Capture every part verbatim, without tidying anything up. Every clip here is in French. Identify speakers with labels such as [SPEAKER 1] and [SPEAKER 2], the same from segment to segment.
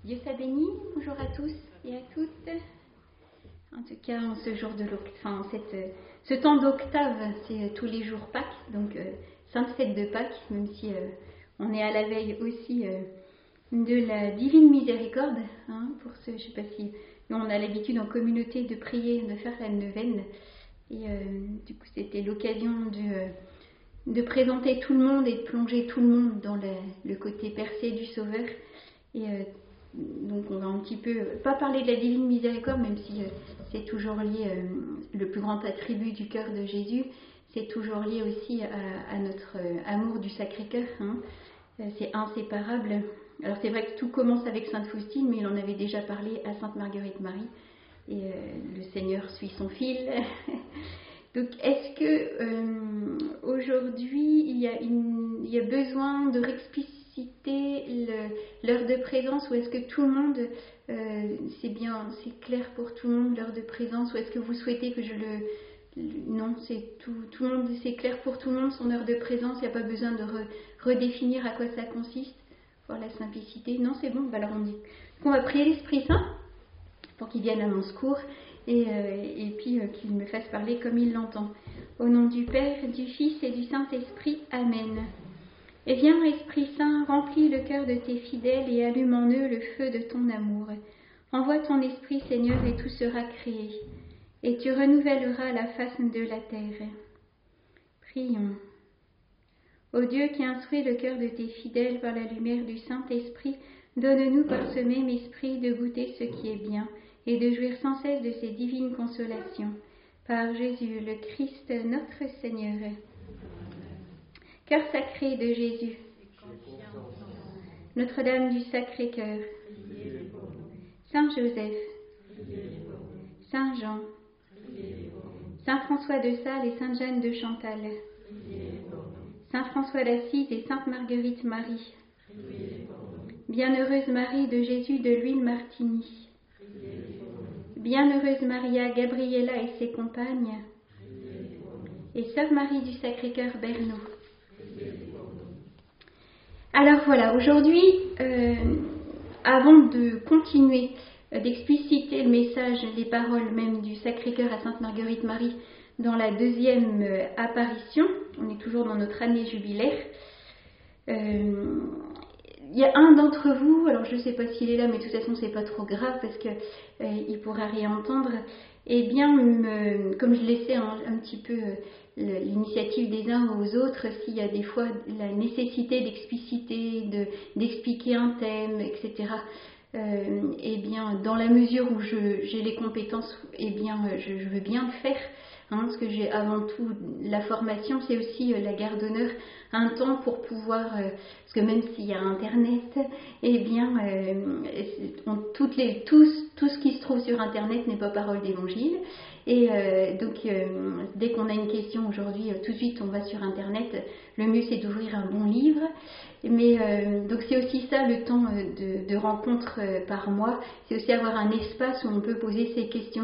[SPEAKER 1] Dieu soit béni, bonjour à tous et à toutes. En tout cas, en ce jour de l'octave, enfin, cette, ce temps d'octave, c'est tous les jours Pâques, donc euh, Sainte Fête de Pâques, même si euh, on est à la veille aussi euh, de la Divine Miséricorde. Hein, pour ce, je ne sais pas si nous, on a l'habitude en communauté de prier, de faire la neuvaine. Et euh, du coup, c'était l'occasion de, euh, de présenter tout le monde et de plonger tout le monde dans la, le côté percé du Sauveur. Et euh, donc on va un petit peu, pas parler de la Divine Miséricorde, même si euh, c'est toujours lié, euh, le plus grand attribut du cœur de Jésus, c'est toujours lié aussi à, à notre euh, amour du Sacré-Cœur. Hein. Euh, c'est inséparable. Alors c'est vrai que tout commence avec Sainte Faustine, mais il en avait déjà parlé à Sainte Marguerite Marie. Et euh, le Seigneur suit son fil. Donc est-ce que euh, aujourd'hui il y, a une, il y a besoin de réexpliciter l'heure de présence, ou est-ce que tout le monde, euh, c'est bien, c'est clair pour tout le monde l'heure de présence, ou est-ce que vous souhaitez que je le... le non, c'est tout, tout le monde, c'est clair pour tout le monde son heure de présence, il n'y a pas besoin de re, redéfinir à quoi ça consiste, pour la simplicité. Non, c'est bon, bah alors on dit qu'on va prier l'Esprit Saint pour qu'il vienne à mon secours et, euh, et puis euh, qu'il me fasse parler comme il l'entend. Au nom du Père, du Fils et du Saint-Esprit. Amen. Et viens, Esprit Saint, remplis le cœur de tes fidèles et allume en eux le feu de ton amour. Envoie ton Esprit, Seigneur, et tout sera créé, et tu renouvelleras la face de la terre. Prions. Ô Dieu qui instruis le cœur de tes fidèles par la lumière du Saint-Esprit, donne-nous par ce même Esprit de goûter ce qui est bien et de jouir sans cesse de ces divines consolations. Par Jésus, le Christ, notre Seigneur. Cœur sacré de Jésus, Notre-Dame du Sacré-Cœur, Saint Joseph, Saint Jean, Saint François de Sales et Sainte Jeanne de Chantal, Saint François d'Assise et Sainte Marguerite Marie, Bienheureuse Marie de Jésus de l'Huile Martigny, Bienheureuse Maria Gabriella et ses compagnes, et Sœur Marie du Sacré-Cœur Bernaud. Alors voilà, aujourd'hui, euh, avant de continuer euh, d'expliciter le message, les paroles même du Sacré-Cœur à Sainte Marguerite Marie dans la deuxième euh, apparition, on est toujours dans notre année jubilaire, euh, il y a un d'entre vous, alors je ne sais pas s'il est là, mais de toute façon c'est pas trop grave parce qu'il euh, pourra rien entendre, et bien me, comme je laissais un, un petit peu euh, l'initiative des uns aux autres, s'il y a des fois la nécessité d'expliciter, de, d'expliquer un thème, et cetera. Euh, et bien dans la mesure où je, j'ai les compétences, et bien je, je veux bien le faire. Hein, parce que j'ai avant tout la formation, c'est aussi euh, la garde d'honneur, un temps pour pouvoir, euh, parce que même s'il y a Internet, eh bien, euh, on, toutes les, tous, tout ce qui se trouve sur Internet n'est pas parole d'évangile. Et euh, donc, euh, dès qu'on a une question aujourd'hui, euh, tout de suite on va sur Internet. Le mieux c'est d'ouvrir un bon livre. Mais euh, donc c'est aussi ça le temps de, de rencontre euh, par mois. C'est aussi avoir un espace où on peut poser ses questions.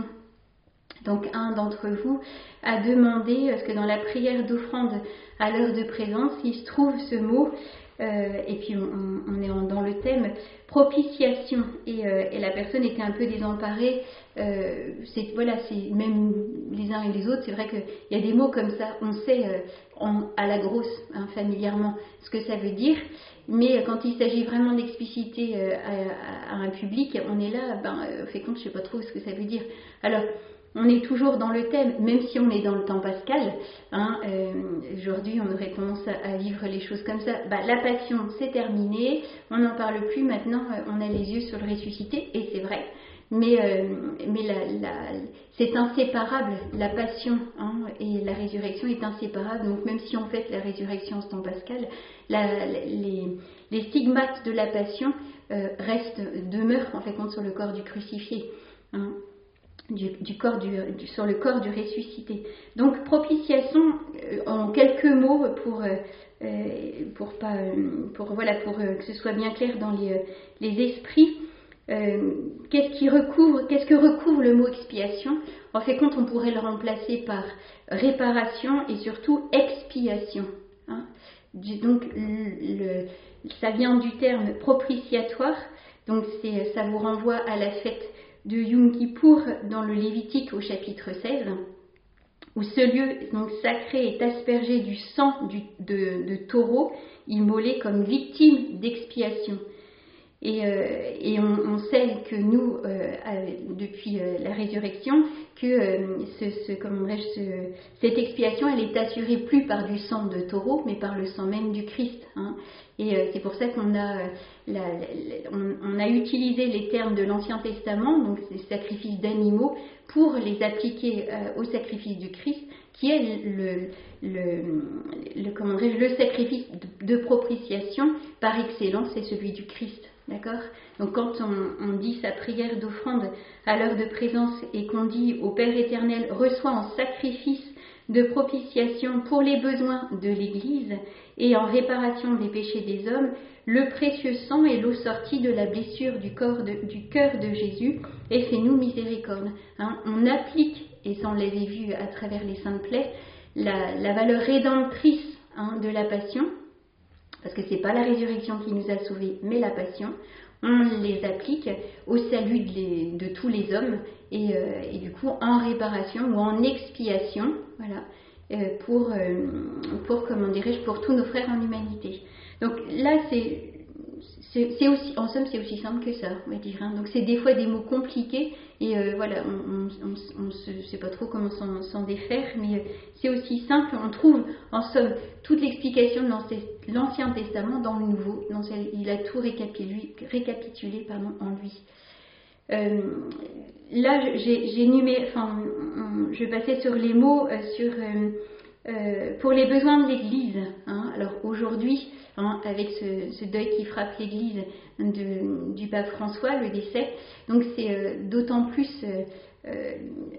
[SPEAKER 1] Donc un d'entre vous a demandé, parce que dans la prière d'offrande à l'heure de présence, il se trouve ce mot, euh, et puis on, on est en, dans le thème propitiation, et, euh, et la personne était un peu désemparée. Euh, c'est, voilà, c'est même les uns et les autres, c'est vrai qu'il y a des mots comme ça, on sait euh, en, à la grosse, hein, familièrement, ce que ça veut dire, mais quand il s'agit vraiment d'expliciter euh, à, à un public, on est là, ben, euh, fait compte, je ne sais pas trop ce que ça veut dire. Alors, on est toujours dans le thème, même si on est dans le temps pascal. Hein, euh, aujourd'hui, on aurait tendance à, à vivre les choses comme ça. Bah, la passion, c'est terminé. On n'en parle plus. Maintenant, euh, on a les yeux sur le ressuscité, et c'est vrai. Mais, euh, mais la, la, c'est inséparable. La passion, hein, et la résurrection est inséparable. Donc, même si on fête la résurrection en ce temps pascal, la, les, les stigmates de la passion euh, restent, demeurent en fait compte sur le corps du crucifié. Hein. Du, du corps du, du, sur le corps du ressuscité. Donc propitiation, euh, en quelques mots pour euh, pour pas pour voilà pour euh, que ce soit bien clair dans les, les esprits. Euh, qu'est-ce qui recouvre qu'est-ce que recouvre le mot expiation? En fait compte, on pourrait le remplacer par réparation et surtout expiation. Hein. Donc le, ça vient du terme propitiatoire. Donc c'est, ça vous renvoie à la fête de Yom Kippour dans le Lévitique au chapitre seize, où ce lieu donc sacré est aspergé du sang du, de, de taureau immolé comme victime d'expiation. Et, euh, et on, on sait que nous, euh, depuis euh, la résurrection, que euh, ce, ce, comment ce, cette expiation, elle est assurée plus par du sang de taureau, mais par le sang même du Christ. Hein. Et euh, c'est pour ça qu'on a, euh, la, la, on, on a utilisé les termes de l'Ancien Testament, donc ces sacrifices d'animaux, pour les appliquer euh, au sacrifice du Christ, qui est le, le, le, comment le sacrifice de, de propitiation par excellence, c'est celui du Christ. D'accord ? Donc quand on, on dit sa prière d'offrande à l'heure de présence et qu'on dit au Père éternel, reçois en sacrifice de propitiation pour les besoins de l'Église et en réparation des péchés des hommes, le précieux sang et l'eau sortie de la blessure du, corps de, du cœur de Jésus, et fais-nous miséricorde. Hein, on applique, et ça on l'avait vu à travers les saintes plaies, la, la valeur rédemptrice hein, de la passion, parce que ce n'est pas la résurrection qui nous a sauvés, mais la passion. On les applique au salut de, les, de tous les hommes et, euh, et du coup en réparation ou en expiation, voilà, euh, pour, euh, pour, comment dirais-je, pour tous nos frères en humanité. Donc là, c'est, c'est, c'est aussi, en somme, c'est aussi simple que ça, on va dire. Hein. Donc c'est des fois des mots compliqués et euh, voilà, on ne sait pas trop comment s'en, s'en défaire, mais c'est aussi simple. On trouve en somme toute l'explication de l'Ancien Testament dans le Nouveau. Donc, il a tout récapitulé, récapitulé pardon, en lui. Euh, là, j'ai, j'ai numé, enfin, je passais sur les mots euh, sur euh, euh, pour les besoins de l'Église. Hein. Alors aujourd'hui, hein, avec ce, ce deuil qui frappe l'Église de, du pape François, le décès, donc c'est euh, d'autant plus euh, euh,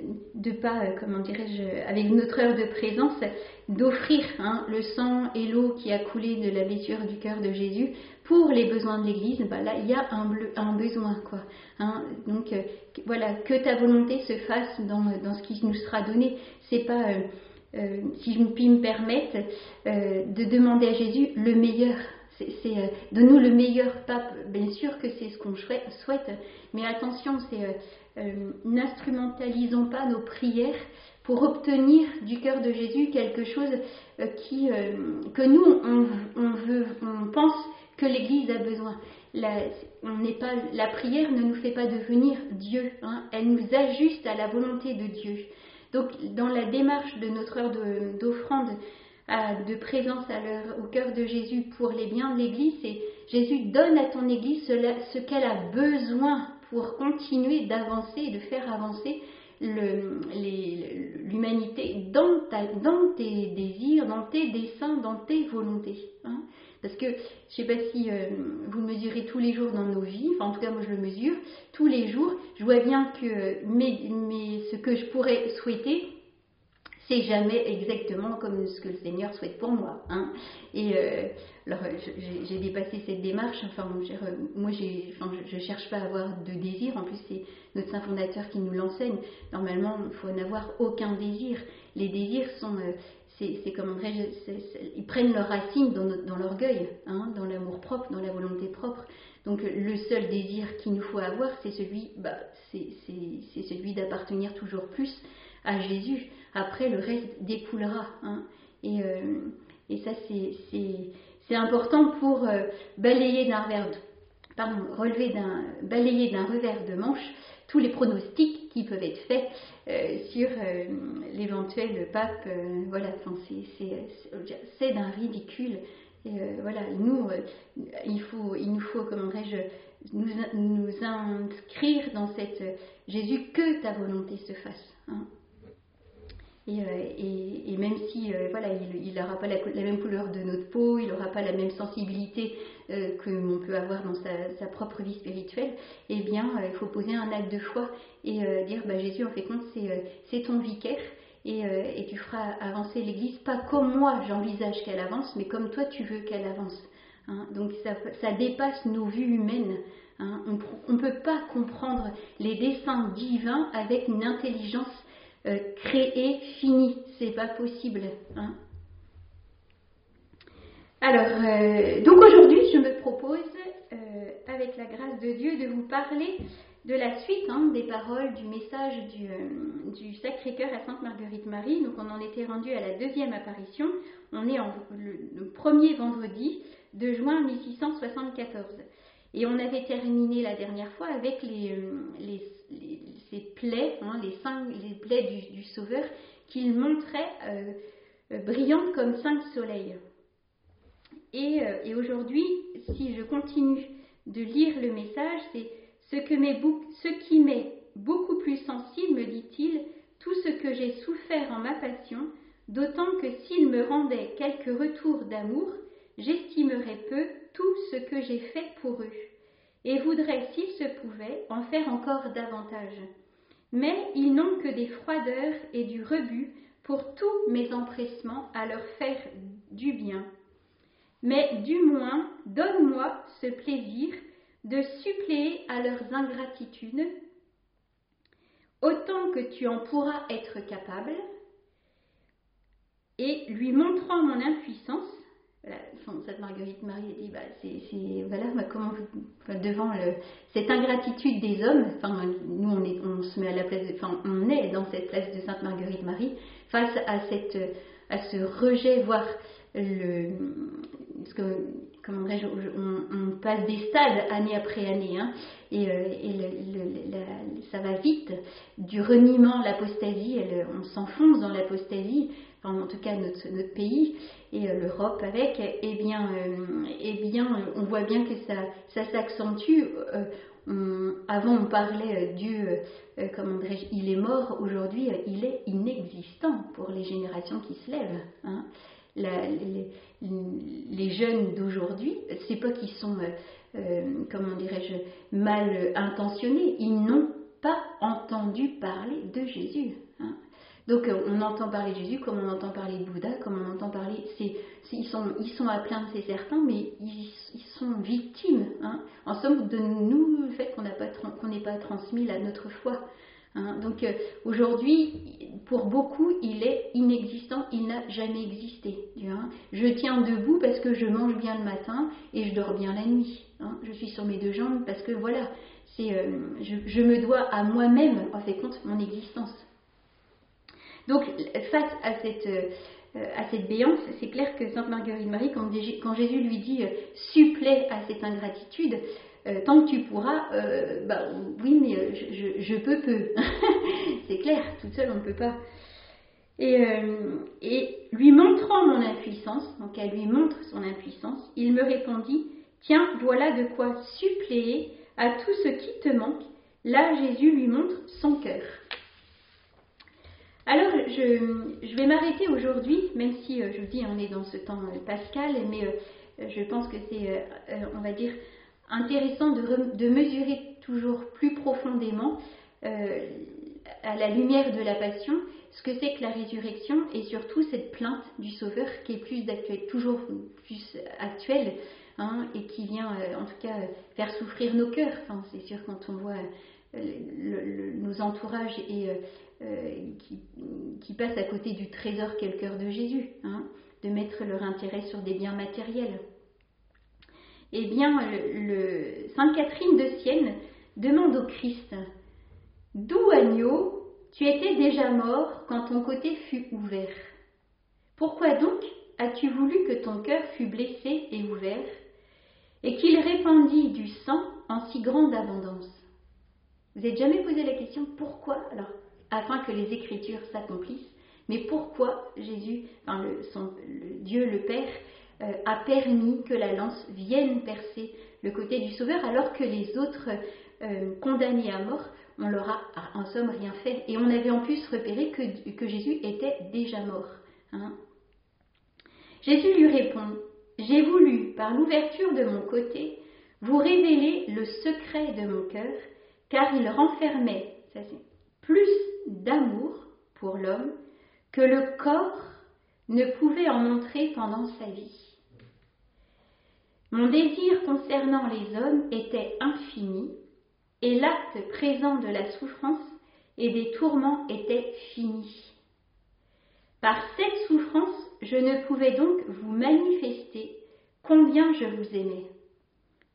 [SPEAKER 1] de pas, euh, comment dirais-je, avec notre heure de présence, d'offrir hein, le sang et l'eau qui a coulé de la blessure du cœur de Jésus pour les besoins de l'Église. Bah là, il y a un, bleu, un besoin, quoi. Hein, donc euh, voilà, que ta volonté se fasse dans, dans ce qui nous sera donné. C'est pas euh, Euh, si je puis me permettre, euh, de demander à Jésus le meilleur. C'est, c'est, euh, donne-nous le meilleur pape. Bien sûr que c'est ce qu'on souhaite, mais attention, c'est euh, euh, n'instrumentalisons pas nos prières pour obtenir du cœur de Jésus quelque chose euh, qui, euh, que nous, on, on, veut, on pense que l'Église a besoin. La, on n'est pas, la prière ne nous fait pas devenir Dieu, hein, elle nous ajuste à la volonté de Dieu. Donc, dans la démarche de notre heure de, d'offrande, à, de présence à l'heure, au cœur de Jésus pour les biens de l'Église, c'est Jésus donne à ton Église cela, ce qu'elle a besoin pour continuer d'avancer et de faire avancer le, les, l'humanité dans, ta, dans tes désirs, dans tes desseins, dans tes volontés. Hein. Parce que, je ne sais pas si euh, vous le mesurez tous les jours dans nos vies, enfin en tout cas moi je le mesure, tous les jours, je vois bien que mes, mes, ce que je pourrais souhaiter, c'est jamais exactement comme ce que le Seigneur souhaite pour moi. Hein. Et euh, alors j'ai, j'ai dépassé cette démarche, enfin moi j'ai, enfin, je ne cherche pas à avoir de désir, en plus c'est notre Saint Fondateur qui nous l'enseigne. Normalement il faut n'avoir aucun désir. Les désirs sont... Euh, C'est, c'est comme ils prennent leur racine dans, notre, dans l'orgueil, hein, dans l'amour propre, dans la volonté propre. Donc le seul désir qu'il nous faut avoir, c'est celui, bah, c'est, c'est, c'est celui d'appartenir toujours plus à Jésus. Après, le reste découlera. Hein. Et, euh, et ça, c'est, c'est, c'est important pour euh, balayer d'un revers, de, pardon, relever d'un, balayer d'un revers de manche tous les pronostics qui peuvent être faits euh, sur euh, l'éventuel pape. Euh, voilà, enfin, c'est, c'est, c'est, c'est d'un ridicule. Et, euh, voilà, nous, euh, il, faut, il nous faut, comment dirais-je, nous, nous inscrire dans cette euh, Jésus, que ta volonté se fasse. Hein. Et, euh, et, et même si euh, voilà, il n'aura pas la, la même couleur de notre peau, il n'aura pas la même sensibilité euh, que l'on peut avoir dans sa, sa propre vie spirituelle, eh bien, euh, il faut poser un acte de foi et euh, dire, bah, Jésus, en fait, compte, c'est, euh, c'est ton vicaire et, euh, et tu feras avancer l'Église, pas comme moi j'envisage qu'elle avance, mais comme toi tu veux qu'elle avance. Hein. Donc ça, ça dépasse nos vues humaines. Hein. On ne peut pas comprendre les desseins divins avec une intelligence Euh, créé, fini, c'est pas possible. Hein. Alors, euh, donc aujourd'hui, je me propose, euh, avec la grâce de Dieu, de vous parler de la suite hein, des paroles du message du, euh, du Sacré-Cœur à Sainte Marguerite Marie. Donc on en était rendu à la deuxième apparition. On est en, le, le premier vendredi de juin mille six cent soixante-quatorze. Et on avait terminé la dernière fois avec les, les, les, ces plaies, hein, les, cinq, les plaies du, du Sauveur qu'il montrait euh, euh, brillantes comme cinq soleils. Et, euh, et aujourd'hui, si je continue de lire le message, c'est ce, que m'est, ce qui m'est beaucoup plus sensible, me dit-il, tout ce que j'ai souffert en ma passion, d'autant que s'il me rendait quelque retour d'amour, j'estimerais peu tout ce que j'ai fait pour eux, et voudrais, s'il se pouvait, en faire encore davantage. Mais ils n'ont que des froideurs et du rebut pour tous mes empressements à leur faire du bien. Mais du moins, donne-moi ce plaisir de suppléer à leurs ingratitudes, autant que tu en pourras être capable, et lui montrant mon impuissance, voilà, Sainte Marguerite Marie dit, bah, c'est, c'est, voilà, bah, comment, enfin, devant le, cette ingratitude des hommes, enfin, nous on, est, on se met à la place, de, enfin, on est dans cette place de Sainte Marguerite Marie, face à, cette, à ce rejet, voire le, parce que, comment dirais-je, on, on passe des stades année après année, hein, et, euh, et le, le, la, ça va vite, du reniement, l'apostasie, elle, on s'enfonce dans l'apostasie, enfin, en tout cas notre, notre pays, et euh, l'Europe avec, eh bien, euh, eh bien, on voit bien que ça, ça s'accentue. Euh, on, avant, on parlait euh, Dieu, euh, comment dirais-je, il est mort. Aujourd'hui, euh, il est inexistant pour les générations qui se lèvent. Hein. La, les, les jeunes d'aujourd'hui, c'est pas qu'ils sont, euh, euh, comment dirais-je, mal intentionnés. Ils n'ont pas entendu parler de Jésus. Hein. Donc on entend parler de Jésus comme on entend parler de Bouddha, comme on entend parler, c'est, c'est, ils, sont, ils sont à plaindre, c'est certain, mais ils, ils sont victimes, hein, en somme, de nous, le fait qu'on n'a pas, qu'on n'ait pas transmis la, notre foi. Hein. Donc euh, aujourd'hui, pour beaucoup, il est inexistant, il n'a jamais existé. Hein. Je tiens debout parce que je mange bien le matin et je dors bien la nuit. Hein. Je suis sur mes deux jambes parce que voilà, c'est, euh, je, je me dois à moi-même, en fait, compte mon existence. Donc, face à cette, euh, à cette béance, c'est clair que Sainte Marguerite Marie, quand, quand Jésus lui dit euh, « supplée à cette ingratitude euh, », tant que tu pourras, euh, bah oui, mais euh, je, je, je peux peu. C'est clair, toute seule, on ne peut pas. Et, euh, et lui montrant mon impuissance, donc elle lui montre son impuissance, il me répondit « Tiens, voilà de quoi suppléer à tout ce qui te manque. » Là, Jésus lui montre son cœur. Alors, je, je vais m'arrêter aujourd'hui, même si, euh, je vous dis, on est dans ce temps euh, pascal, mais euh, je pense que c'est, euh, on va dire, intéressant de, re, de mesurer toujours plus profondément, euh, à la lumière de la Passion, ce que c'est que la résurrection et surtout cette plainte du Sauveur qui est plus d'actuel, toujours plus actuelle, hein, et qui vient, euh, en tout cas, faire souffrir nos cœurs. Enfin, c'est sûr, quand on voit euh, le, le, nos entourages et... Euh, Euh, qui, qui passent à côté du trésor qu'est le cœur de Jésus, hein, de mettre leur intérêt sur des biens matériels. Eh bien, le, le, Sainte Catherine de Sienne demande au Christ « D'où, agneau, tu étais déjà mort quand ton côté fut ouvert. Pourquoi donc as-tu voulu que ton cœur fût blessé et ouvert, et qu'il répandît du sang en si grande abondance ?» Vous n'avez jamais posé la question « Pourquoi ?» Alors, afin que les Écritures s'accomplissent. Mais pourquoi Jésus, enfin le, son, le Dieu le Père, euh, a permis que la lance vienne percer le côté du Sauveur, alors que les autres euh, condamnés à mort, on leur a en somme rien fait. Et on avait en plus repéré que, que Jésus était déjà mort. Hein. Jésus lui répond « J'ai voulu, par l'ouverture de mon côté, vous révéler le secret de mon cœur, car il renfermait, ça c'est, plus d'amour pour l'homme que le corps ne pouvait en montrer pendant sa vie. Mon désir concernant les hommes était infini, et l'acte présent de la souffrance et des tourments était fini. Par cette souffrance, je ne pouvais donc vous manifester combien je vous aimais.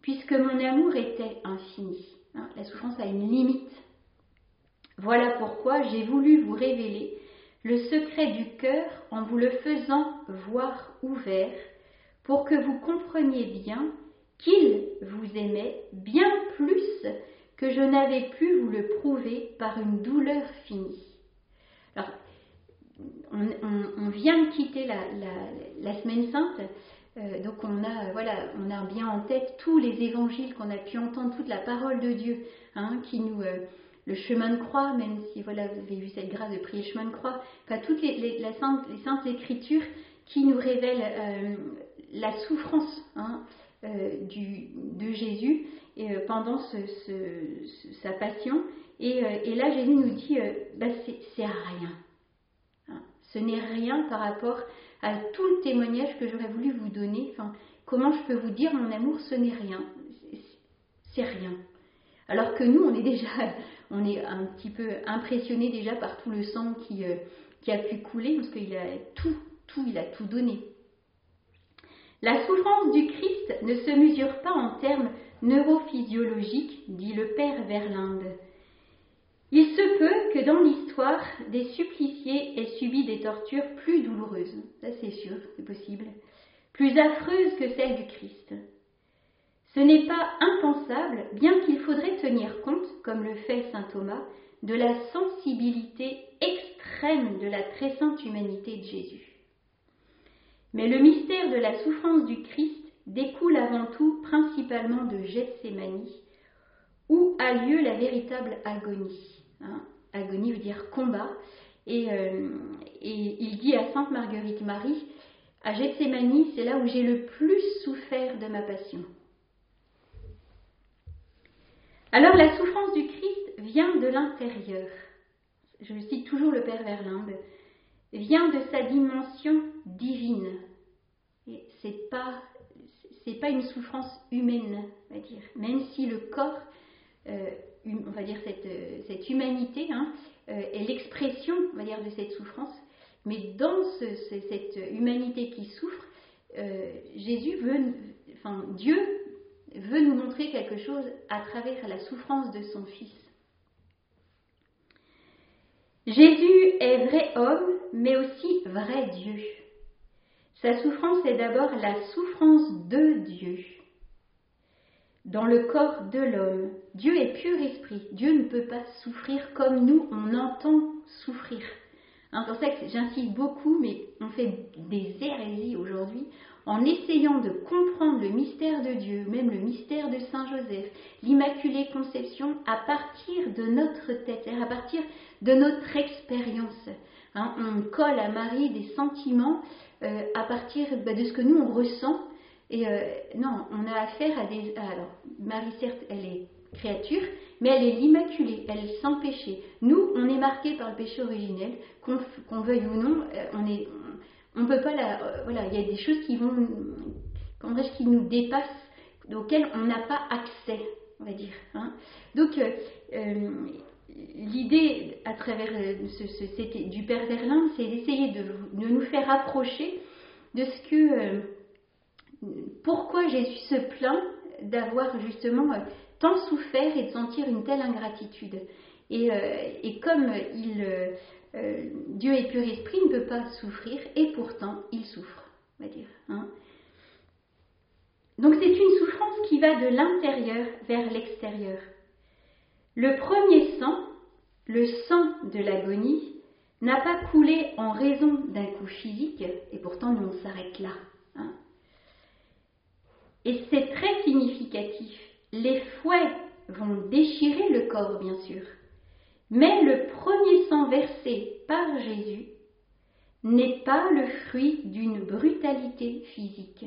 [SPEAKER 1] puisque mon amour était infini. Hein, la souffrance a une limite. Voilà pourquoi j'ai voulu vous révéler le secret du cœur en vous le faisant voir ouvert, pour que vous compreniez bien qu'il vous aimait bien plus que je n'avais pu vous le prouver par une douleur finie. Alors, on, on, on vient de quitter la, la, la semaine sainte, euh, donc on a, voilà, on a bien en tête tous les évangiles qu'on a pu entendre, toute la parole de Dieu, hein, qui nous... Euh, le chemin de croix, même si voilà, vous avez eu cette grâce de prier le chemin de croix, enfin toutes les, les, la sainte, les saintes écritures qui nous révèlent euh, la souffrance hein, euh, du, de Jésus et, euh, pendant ce, ce, ce, sa passion. Et, euh, et là, Jésus nous dit, euh, bah, c'est, c'est rien. Hein, ce n'est rien par rapport à tout le témoignage que j'aurais voulu vous donner. Enfin, comment je peux vous dire mon amour, ce n'est rien. C'est, c'est rien. Alors que nous, on est déjà, on est un petit peu impressionnés déjà par tout le sang qui, euh, qui a pu couler, parce qu'il a tout, tout, il a tout donné. La souffrance du Christ ne se mesure pas en termes neurophysiologiques, dit le père Verlinde. Il se peut que dans l'histoire, des suppliciés aient subi des tortures plus douloureuses, ça c'est sûr, c'est possible, plus affreuses que celles du Christ. Ce n'est pas impensable, bien qu'il faudrait tenir compte, comme le fait saint Thomas, de la sensibilité extrême de la très sainte humanité de Jésus. Mais le mystère de la souffrance du Christ découle avant tout principalement de Gethsémani, où a lieu la véritable agonie. Hein, agonie veut dire combat, et, euh, et il dit à sainte Marguerite Marie, à Gethsémani, c'est là où j'ai le plus souffert de ma passion. Alors la souffrance du Christ vient de l'intérieur, je cite toujours le père Verlinde, vient de sa dimension divine. Et c'est pas, c'est pas une souffrance humaine, on va dire, même si le corps, euh, on va dire cette, cette humanité, hein, euh, est l'expression, on va dire, de cette souffrance, mais dans ce, ce, cette humanité qui souffre, euh, Jésus veut, enfin Dieu veut nous montrer quelque chose à travers la souffrance de son Fils. Jésus est vrai homme, mais aussi vrai Dieu. Sa souffrance est d'abord la souffrance de Dieu. Dans le corps de l'homme, Dieu est pur esprit. Dieu ne peut pas souffrir comme nous, on entend souffrir. Hein, c'est pour ça que j'insiste beaucoup, mais on fait des hérésies aujourd'hui, en essayant de comprendre le mystère de Dieu, même le mystère de Saint Joseph, l'Immaculée Conception, à partir de notre tête, c'est-à-dire à partir de notre expérience. Hein, on colle à Marie des sentiments euh, à partir bah, de ce que nous on ressent. Et euh, non, on a affaire à des... Alors, Marie, certes, elle est créature, mais elle est l'Immaculée, elle est sans péché. Nous, on est marqué par le péché originel, qu'on, qu'on veuille ou non, euh, on est... On peut pas la, euh, voilà, il y a des choses qui vont, comment dirais-je, qui nous dépassent, auxquelles on n'a pas accès, on va dire. Hein. Donc, euh, euh, l'idée à travers ce, ce, c'était du Père Verlinde, c'est d'essayer de, de nous faire approcher de ce que, euh, pourquoi Jésus se plaint d'avoir justement euh, tant souffert et de sentir une telle ingratitude. Et, euh, et comme il euh, Euh, Dieu est pur esprit, ne peut pas souffrir, et pourtant il souffre, on va dire. Hein. Donc c'est une souffrance qui va de l'intérieur vers l'extérieur. Le premier sang, le sang de l'agonie, n'a pas coulé en raison d'un coup physique, et pourtant nous on s'arrête là. Hein. Et c'est très significatif. Les fouets vont déchirer le corps, bien sûr. Mais le premier sang versé par Jésus n'est pas le fruit d'une brutalité physique.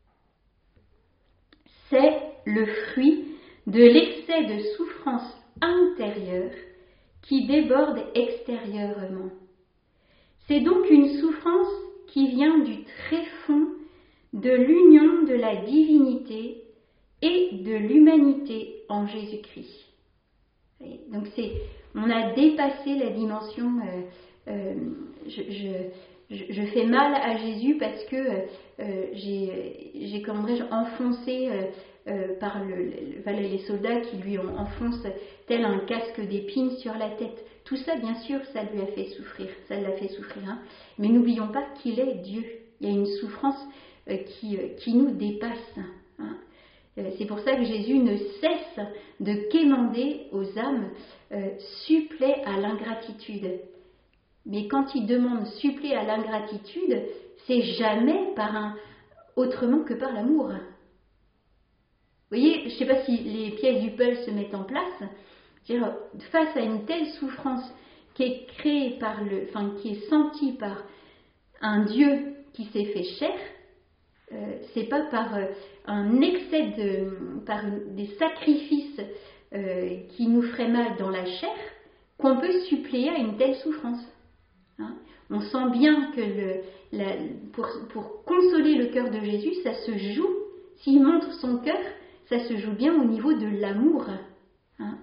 [SPEAKER 1] C'est le fruit de l'excès de souffrance intérieure qui déborde extérieurement. C'est donc une souffrance qui vient du tréfonds de l'union de la divinité et de l'humanité en Jésus-Christ. Donc c'est... On a dépassé la dimension euh, euh, je, je, je fais mal à Jésus parce que euh, j'ai, j'ai comment dirais-je, enfoncé euh, euh, par le, le, voilà, les soldats qui lui ont enfoncent tel un casque d'épines sur la tête. Tout ça, bien sûr, ça lui a fait souffrir, ça l'a fait souffrir. Hein. Mais n'oublions pas qu'il est Dieu. Il y a une souffrance euh, qui, euh, qui nous dépasse. Hein. Euh, c'est pour ça que Jésus ne cesse de quémander aux âmes euh, supplée à l'ingratitude. Mais quand il demande supplée à l'ingratitude, c'est jamais par un autrement que par l'amour. Vous voyez, je ne sais pas si les pièces du puzzle se mettent en place. C'est-à-dire, face à une telle souffrance qui est créée par le, enfin qui est sentie par un Dieu qui s'est fait chair, euh, c'est pas par euh, un excès de, par des sacrifices euh, qui nous feraient mal dans la chair qu'on peut suppléer à une telle souffrance. Hein. On sent bien que le, la, pour, pour consoler le cœur de Jésus, ça se joue. S'il montre son cœur, ça se joue bien au niveau de l'amour. Hein.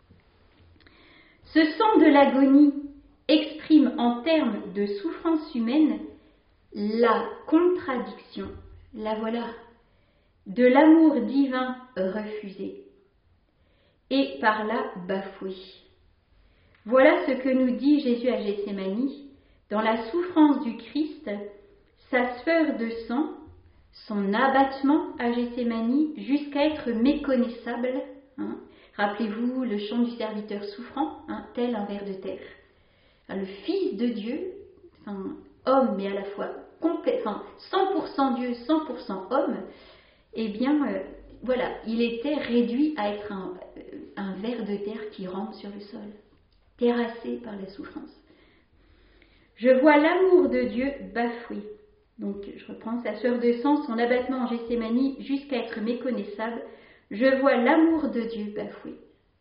[SPEAKER 1] Ce sang de l'agonie exprime en termes de souffrance humaine la contradiction, la voilà, de l'amour divin refusé et par là bafoué. Voilà ce que nous dit Jésus à Gethsémani. Dans la souffrance du Christ, sa sueur de sang, son abattement à Gethsémani jusqu'à être méconnaissable. Hein. Rappelez-vous le chant du serviteur souffrant, hein, tel un ver de terre. Hein, le Fils de Dieu, un homme mais à la fois complet, enfin, cent pour cent Dieu, cent pour cent homme, eh bien, euh, voilà, il était réduit à être un, un ver de terre qui rampe sur le sol, terrassé par la souffrance. Je vois l'amour de Dieu bafoué. Donc, je reprends sa sueur de sang, son abattement en Gethsémani jusqu'à être méconnaissable. Je vois l'amour de Dieu bafoué.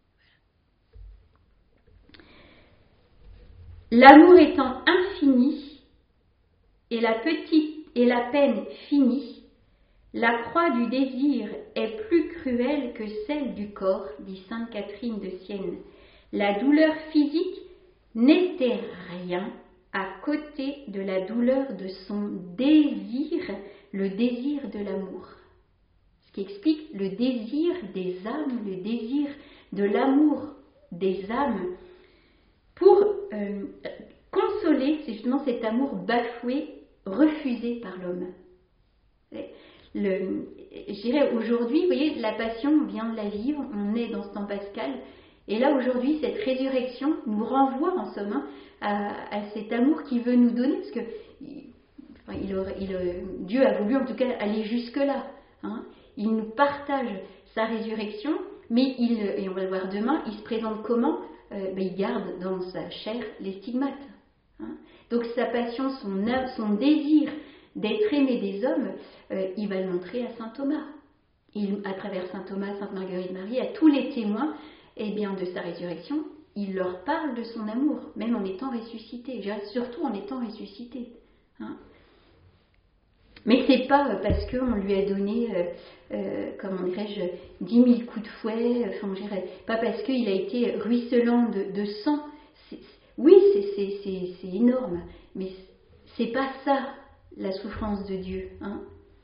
[SPEAKER 1] L'amour étant infini et la petite et la peine finie, la croix du désir est plus cruelle que celle du corps, dit sainte Catherine de Sienne. La douleur physique n'était rien à côté de la douleur de son désir, le désir de l'amour. Ce qui explique le désir des âmes, le désir de l'amour des âmes, pour euh, consoler, c'est justement cet amour bafoué, refusé par l'homme. Le, je dirais aujourd'hui, vous voyez, la passion, on vient de la vivre, on est dans ce temps pascal, et là aujourd'hui, cette résurrection nous renvoie en somme hein, à, à cet amour qu'il veut nous donner, parce que enfin, il aurait, il, Dieu a voulu en tout cas aller jusque-là. Hein. Il nous partage sa résurrection, mais il, et on va le voir demain, il se présente comment euh, ben, il garde dans sa chair les stigmates. Hein. Donc sa passion, son, son désir d'être aimé des hommes, euh, il va le montrer à saint Thomas. Il, à travers saint Thomas, sainte Marguerite Marie, à tous les témoins eh bien, de sa résurrection, il leur parle de son amour, même en étant ressuscité, surtout en étant ressuscité. Hein. Mais c'est pas parce qu'on lui a donné, euh, euh, comment dirais-je, dix mille coups de fouet, enfin, je dirais, pas parce qu'il a été ruisselant de, de sang. C'est, oui, c'est, c'est, c'est, c'est énorme, mais c'est pas ça la souffrance de Dieu. Hein.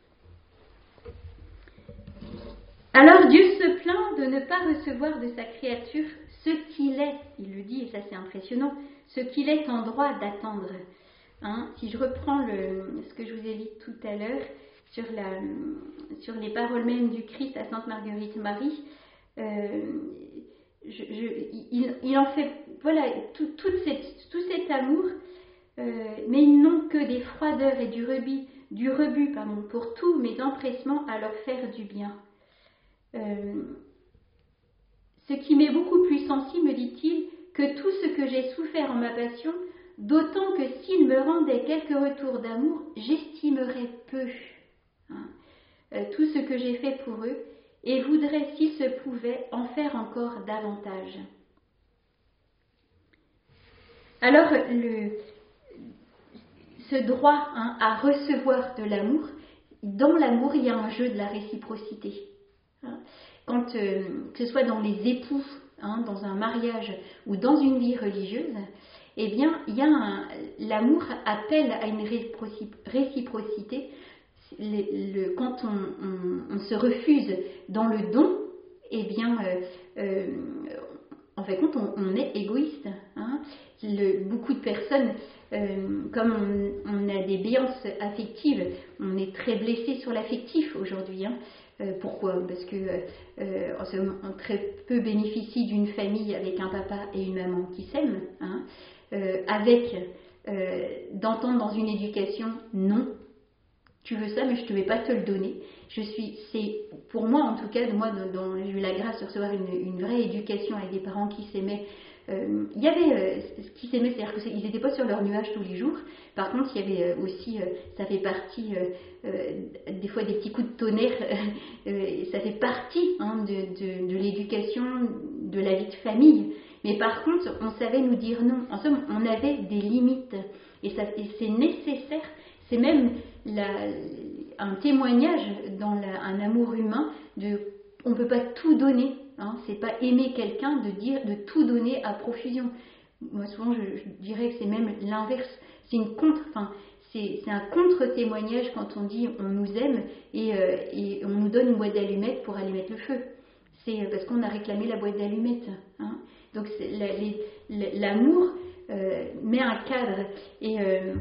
[SPEAKER 1] Alors Dieu se plaint de ne pas recevoir de sa créature ce qu'il est, il le dit, et ça c'est impressionnant, ce qu'il est en droit d'attendre. Hein, si je reprends le, ce que je vous ai dit tout à l'heure sur, la, sur les paroles mêmes du Christ à sainte Marguerite Marie, euh, je, je, il, il en fait, voilà, tout, toute cette, tout cet amour, euh, mais ils n'ont que des froideurs et du rebut, du rebut pardon, pour tous mes empressements à leur faire du bien. Euh, ce qui m'est beaucoup plus sensible, me dit-il, que tout ce que j'ai souffert en ma passion, d'autant que s'il me rendait quelques retours d'amour, j'estimerais peu hein, euh, tout ce que j'ai fait pour eux et voudrais, s'il se pouvait, en faire encore davantage. Alors, le, ce droit hein, à recevoir de l'amour, dans l'amour, il y a un jeu de la réciprocité. Hein. Quand, euh, que ce soit dans les époux, hein, dans un mariage ou dans une vie religieuse, eh bien, il y a un, l'amour appelle à une réciprocité. le, le, quand on, on, on se refuse dans le don, eh bien, euh, euh, en fait, compte, on, on est égoïste. Hein. Le, beaucoup de personnes, euh, comme on, on a des béances affectives, on est très blessé sur l'affectif aujourd'hui. Hein. Euh, pourquoi? Parce que euh, on, on très peu bénéficie d'une famille avec un papa et une maman qui s'aiment, hein. euh, avec euh, d'entendre dans une éducation non. Tu veux ça, mais je ne vais pas te le donner. Je suis, c'est pour moi en tout cas, moi, dans, dans, j'ai eu la grâce de recevoir une, une vraie éducation avec des parents qui s'aimaient. Euh, il y avait euh, ce qui s'aimait, c'est-à-dire qu'ils n'étaient pas sur leur nuage tous les jours. Par contre, il y avait euh, aussi, euh, ça fait partie, euh, euh, des fois des petits coups de tonnerre, euh, ça fait partie hein, de, de, de l'éducation, de la vie de famille. Mais par contre, on savait nous dire non. En somme, on avait des limites. Et, ça, et c'est nécessaire. C'est même la, un témoignage dans la, un amour humain de on ne peut pas tout donner. Hein, c'est pas aimer quelqu'un de dire de tout donner à profusion. Moi souvent je, je dirais que c'est même l'inverse. C'est une contre, enfin c'est, c'est un contre-témoignage quand on dit on nous aime et, euh, et on nous donne une boîte d'allumettes pour aller mettre le feu. C'est parce qu'on a réclamé la boîte d'allumettes. Hein. Donc c'est, la, les, l'amour euh, met un cadre et euh,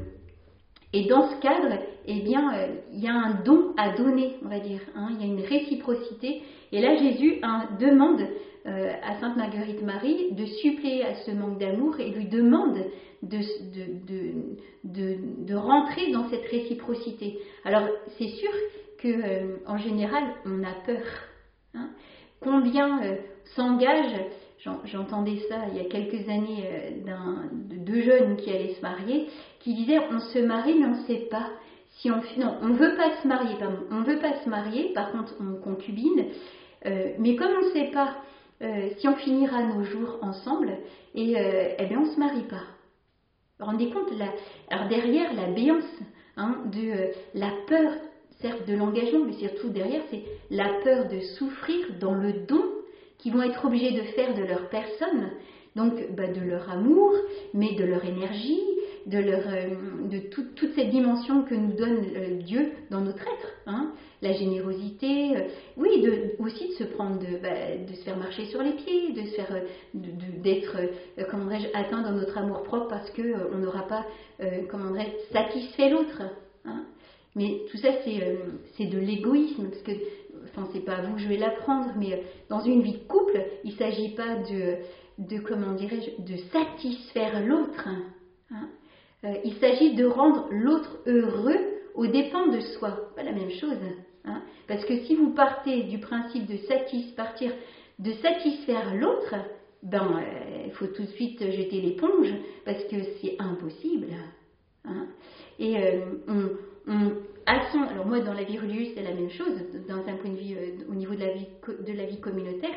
[SPEAKER 1] Et dans ce cadre, eh bien, euh, il y a un don à donner, on va dire. Hein, il y a une réciprocité. Et là, Jésus hein, demande euh, à Sainte Marguerite Marie de suppléer à ce manque d'amour et lui demande de, de, de, de, de rentrer dans cette réciprocité. Alors, c'est sûr que euh, en général, on a peur. Hein. Combien euh, s'engagent, j'entendais ça il y a quelques années euh, d'un, de deux jeunes qui allaient se marier, qui disaient on se marie mais on ne sait pas si on non on veut pas se marier pardon on veut pas se marier par contre on concubine euh, mais comme on ne sait pas euh, si on finira nos jours ensemble et euh, eh bien on se marie pas. Vous vous rendez compte la, alors derrière la béance hein, de euh, la peur certes de l'engagement mais surtout derrière c'est la peur de souffrir dans le don qu'ils vont être obligés de faire de leur personne, donc bah, de leur amour, mais de leur énergie, de, leur, euh, de tout, toute cette dimension que nous donne euh, Dieu dans notre être, hein, la générosité, euh, oui, de, aussi de se prendre, de, bah, de se faire marcher sur les pieds, de se faire, euh, de, de, d'être, euh, comment dirais-je, atteint dans notre amour propre parce que euh, on n'aura pas, euh, comment dirais-je, satisfait l'autre, hein. Mais tout ça, c'est, euh, c'est de l'égoïsme, parce que, enfin, c'est pas à vous que je vais l'apprendre, mais euh, dans une vie de couple, il ne s'agit pas de, de, comment dirais-je, de satisfaire l'autre. Hein. Euh, il s'agit de rendre l'autre heureux aux dépens de soi. Pas la même chose. Hein. Parce que si vous partez du principe de satis, partir, de satisfaire l'autre, ben, il euh, faut tout de suite jeter l'éponge, parce que c'est impossible. Hein. Et euh, on On, à son, alors moi dans la vie religieuse c'est la même chose, dans un point de vue euh, au niveau de la vie, de la vie communautaire,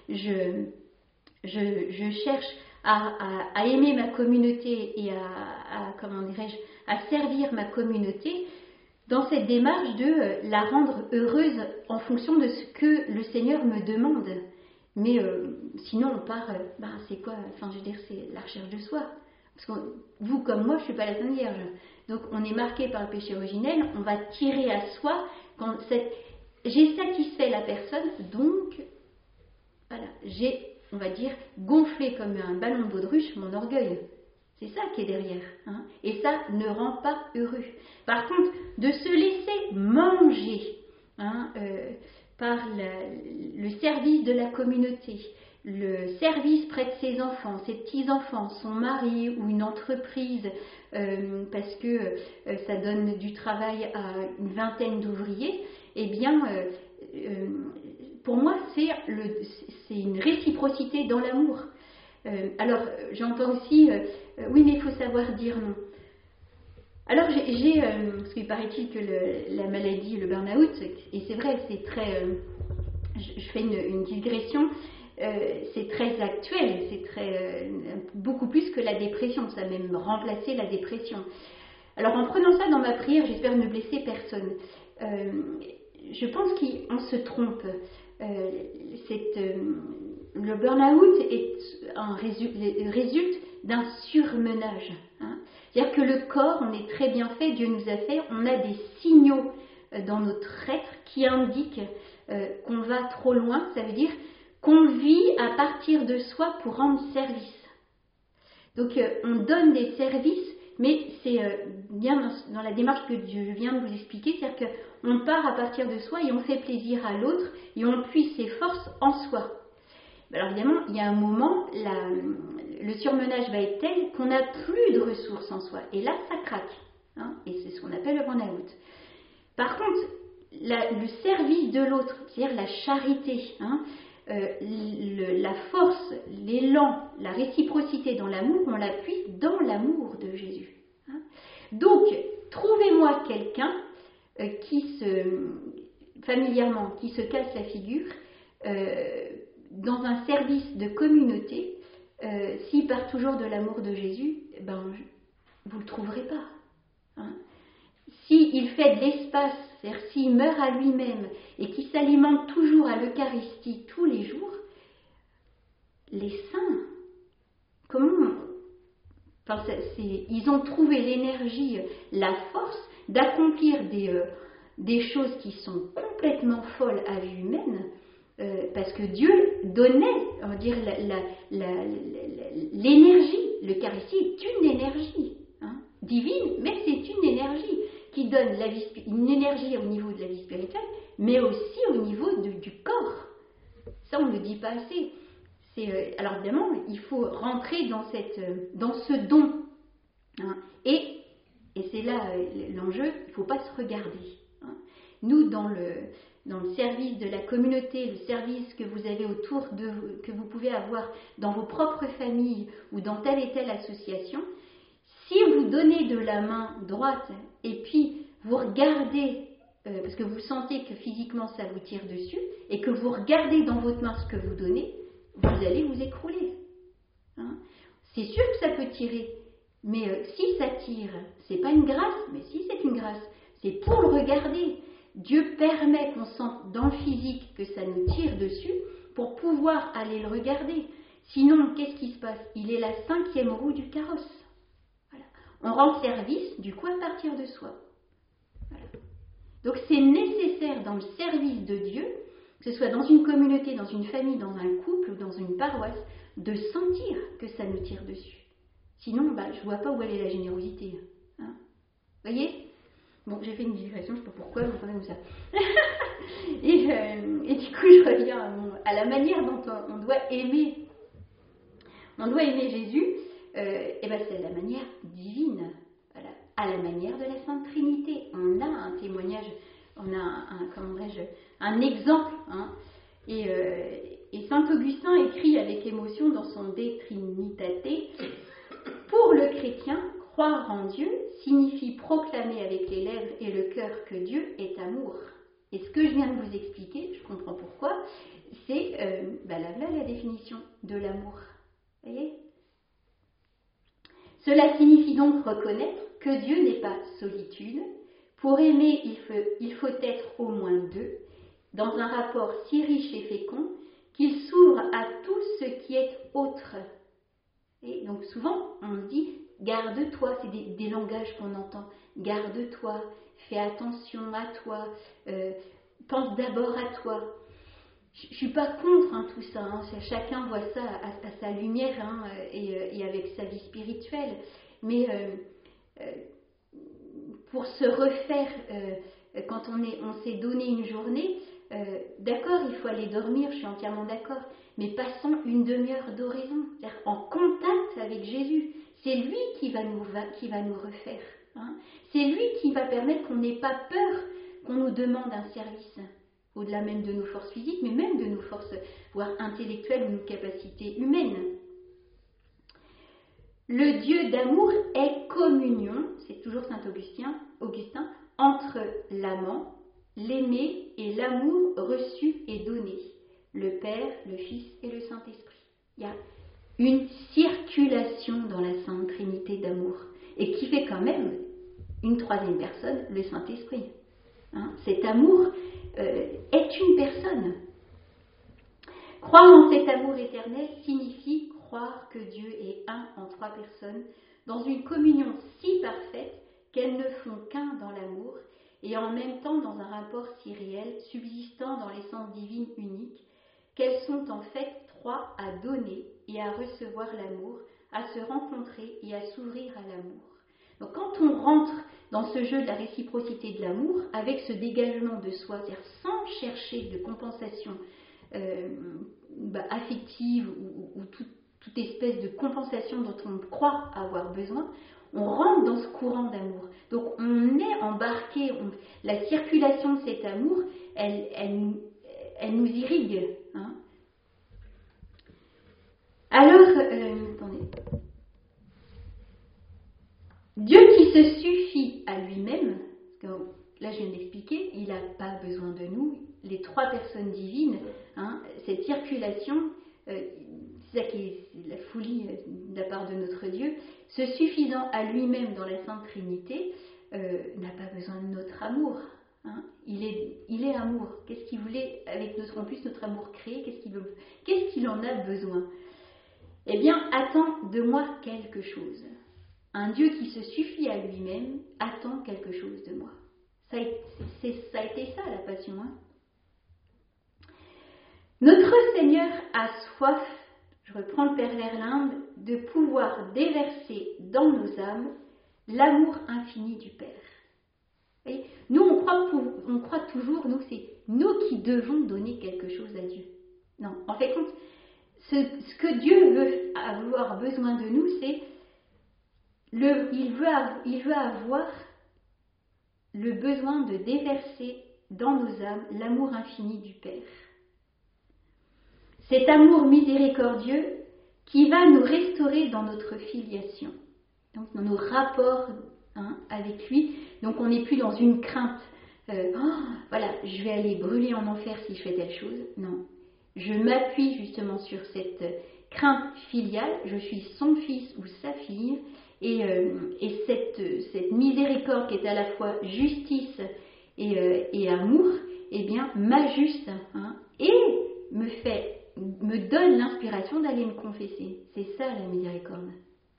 [SPEAKER 1] je, je, je cherche à, à, à aimer ma communauté et à, à comment dirais-je, à servir ma communauté dans cette démarche de euh, la rendre heureuse en fonction de ce que le Seigneur me demande. Mais euh, sinon on part, euh, bah, c'est quoi, enfin je veux dire c'est la recherche de soi. Parce que vous comme moi je ne suis pas la Sainte Vierge. Donc on est marqué par le péché originel, on va tirer à soi quand cette... j'ai satisfait la personne, donc voilà, j'ai, on va dire, gonflé comme un ballon de baudruche mon orgueil. C'est ça qui est derrière. Hein. Et ça ne rend pas heureux. Par contre, de se laisser manger hein, euh, par la, le service de la communauté, le service près de ses enfants, ses petits-enfants, son mari ou une entreprise, euh, parce que euh, ça donne du travail à une vingtaine d'ouvriers, eh bien, euh, euh, pour moi, c'est, le, c'est une réciprocité dans l'amour. Euh, alors, j'entends aussi, euh, oui, mais il faut savoir dire non. Alors, j'ai, j'ai euh, parce qu'il paraît-il que le, la maladie, le burn-out, et c'est vrai, c'est très, euh, je, je fais une, une digression, Euh, c'est très actuel, c'est très, euh, beaucoup plus que la dépression, ça a même remplacé la dépression. Alors en prenant ça dans ma prière, j'espère ne blesser personne. Euh, je pense qu'on se trompe. Euh, cette, euh, le burn-out est un résu- résulte d'un surmenage. Hein. C'est-à-dire que le corps, on est très bien fait, Dieu nous a fait, on a des signaux dans notre être qui indique euh, qu'on va trop loin. Ça veut dire qu'on vit à partir de soi pour rendre service. Donc euh, on donne des services, mais c'est euh, bien dans, dans la démarche que je viens de vous expliquer, c'est-à-dire qu'on part à partir de soi et on fait plaisir à l'autre et on puise ses forces en soi. Alors évidemment, il y a un moment, la, le surmenage va être tel qu'on n'a plus de ressources en soi. Et là, ça craque. Hein, et c'est ce qu'on appelle le burn-out. Par contre, la, le service de l'autre, c'est-à-dire la charité, hein, euh, le, la force, l'élan, la réciprocité dans l'amour, on l'appuie dans l'amour de Jésus. Hein. Donc, trouvez-moi quelqu'un euh, qui se, familièrement, qui se casse la figure, euh, dans un service de communauté, euh, s'il part toujours de l'amour de Jésus, ben, vous ne le trouverez pas. Hein. S'il fait de l'espace, c'est-à-dire s'il meurt à lui-même et qu'il s'alimente toujours à l'Eucharistie tous les jours, les saints, comment enfin, c'est, ils ont trouvé l'énergie, la force d'accomplir des, euh, des choses qui sont complètement folles à vue humaine, Euh, parce que Dieu donnait, on va dire, la, la, la, la, l'énergie. L'Eucharistie est une énergie hein, divine, mais c'est une énergie qui donne la vie, une énergie au niveau de la vie spirituelle, mais aussi au niveau de, du corps. Ça, on ne le dit pas assez. C'est, euh, alors évidemment, il faut rentrer dans, cette, euh, dans ce don. Hein, et, et c'est là euh, l'enjeu, il ne faut pas se regarder. Hein. Nous, dans le... dans le service de la communauté, le service que vous avez autour de vous, que vous pouvez avoir dans vos propres familles ou dans telle et telle association, si vous donnez de la main droite et puis vous regardez, euh, parce que vous sentez que physiquement ça vous tire dessus, et que vous regardez dans votre main ce que vous donnez, vous allez vous écrouler. Hein. C'est sûr que ça peut tirer, mais euh, si ça tire, c'est pas une grâce, mais si c'est une grâce, c'est pour le regarder. Dieu permet qu'on sente dans le physique que ça nous tire dessus pour pouvoir aller le regarder. Sinon, qu'est-ce qui se passe? Il est la cinquième roue du carrosse. Voilà. On rend service, du coup, à partir de soi. Voilà. Donc, c'est nécessaire dans le service de Dieu, que ce soit dans une communauté, dans une famille, dans un couple ou dans une paroisse, de sentir que ça nous tire dessus. Sinon, bah, je ne vois pas où elle est la générosité. Hein. Vous voyez? Bon, j'ai fait une digression, je ne sais pas pourquoi, mais quand même ça. et, euh, et du coup, je reviens à, mon, à la manière dont on, on doit aimer. On doit aimer Jésus, euh, et ben c'est la manière divine, voilà, à la manière de la Sainte Trinité. On a un témoignage, on a un, un comment dirais-je, un exemple. Hein, et, euh, et saint Augustin écrit avec émotion dans son De Trinitate, pour le chrétien, croire en Dieu signifie proclamer avec les lèvres et le cœur que Dieu est amour. Et ce que je viens de vous expliquer, je comprends pourquoi, c'est euh, bah là, là la définition de l'amour. Vous voyez ? Cela signifie donc reconnaître que Dieu n'est pas solitude. Pour aimer, il faut, il faut être au moins deux, dans un rapport si riche et fécond qu'il s'ouvre à tout ce qui est autre. Et donc souvent, on dit garde-toi, c'est des, des langages qu'on entend. Garde-toi, fais attention à toi, euh, pense d'abord à toi. Je ne suis pas contre hein, tout ça, hein. Chacun voit ça à, à sa lumière hein, et, et avec sa vie spirituelle. Mais euh, euh, pour se refaire, euh, quand on, est, on s'est donné une journée, euh, d'accord, il faut aller dormir, je suis entièrement d'accord, mais passons une demi-heure d'oraison, c'est-à-dire en contact avec Jésus. C'est lui qui va nous, va, qui va nous refaire. Hein. C'est lui qui va permettre qu'on n'ait pas peur qu'on nous demande un service, au-delà même de nos forces physiques, mais même de nos forces, voire intellectuelles ou nos capacités humaines. Le Dieu d'amour est communion, c'est toujours saint Augustin, Augustin, entre l'amant, l'aimé et l'amour reçu et donné, le Père, le Fils et le Saint-Esprit. Il y a une circulation dans la Sainte Trinité d'amour, et qui fait quand même une troisième personne, le Saint-Esprit. Hein, cet amour euh, est une personne. Croire en cet amour éternel signifie croire que Dieu est un en trois personnes, dans une communion si parfaite qu'elles ne font qu'un dans l'amour, et en même temps dans un rapport si réel, subsistant dans l'essence divine unique, qu'elles sont en fait trois à donner et à recevoir l'amour, à se rencontrer et à s'ouvrir à l'amour. Donc quand on rentre dans ce jeu de la réciprocité de l'amour, avec ce dégagement de soi, c'est-à-dire sans chercher de compensation euh, bah, affective ou, ou, ou toute, toute espèce de compensation dont on croit avoir besoin, on rentre dans ce courant d'amour. Donc on est embarqué, on, la circulation de cet amour, elle, elle, elle nous irrigue. Hein. Alors, euh, attendez. Dieu qui se suffit à lui-même, parce que là je viens d'expliquer, il n'a pas besoin de nous, les trois personnes divines, hein, cette circulation, euh, c'est ça qui est la folie de la part de notre Dieu, se suffisant à lui-même dans la Sainte Trinité, euh, n'a pas besoin de notre amour. Hein. Il est, il est amour. Qu'est-ce qu'il voulait avec notre, en plus notre amour créé, qu'est-ce qu'il veut, qu'est-ce qu'il en a besoin? Eh bien, attends de moi quelque chose. Un Dieu qui se suffit à lui-même attend quelque chose de moi. Ça a, c'est, ça a été ça la passion. Hein. Notre Seigneur a soif, je reprends le Père Verlinde, de pouvoir déverser dans nos âmes l'amour infini du Père. Et nous, on croit, on croit toujours, nous, c'est nous qui devons donner quelque chose à Dieu. Non, en fait, ce, ce que Dieu veut avoir besoin de nous, c'est Le, il, veut avoir, il veut avoir le besoin de déverser dans nos âmes l'amour infini du Père. Cet amour miséricordieux qui va nous restaurer dans notre filiation, donc dans nos rapports hein, avec lui. Donc on n'est plus dans une crainte, euh, oh, voilà, je vais aller brûler en enfer si je fais telle chose. Non, je m'appuie justement sur cette crainte filiale, je suis son fils ou sa fille. Et, euh, et cette, cette miséricorde qui est à la fois justice et, euh, et amour, eh bien, m'ajuste hein, et me fait, me donne l'inspiration d'aller me confesser. C'est ça la miséricorde.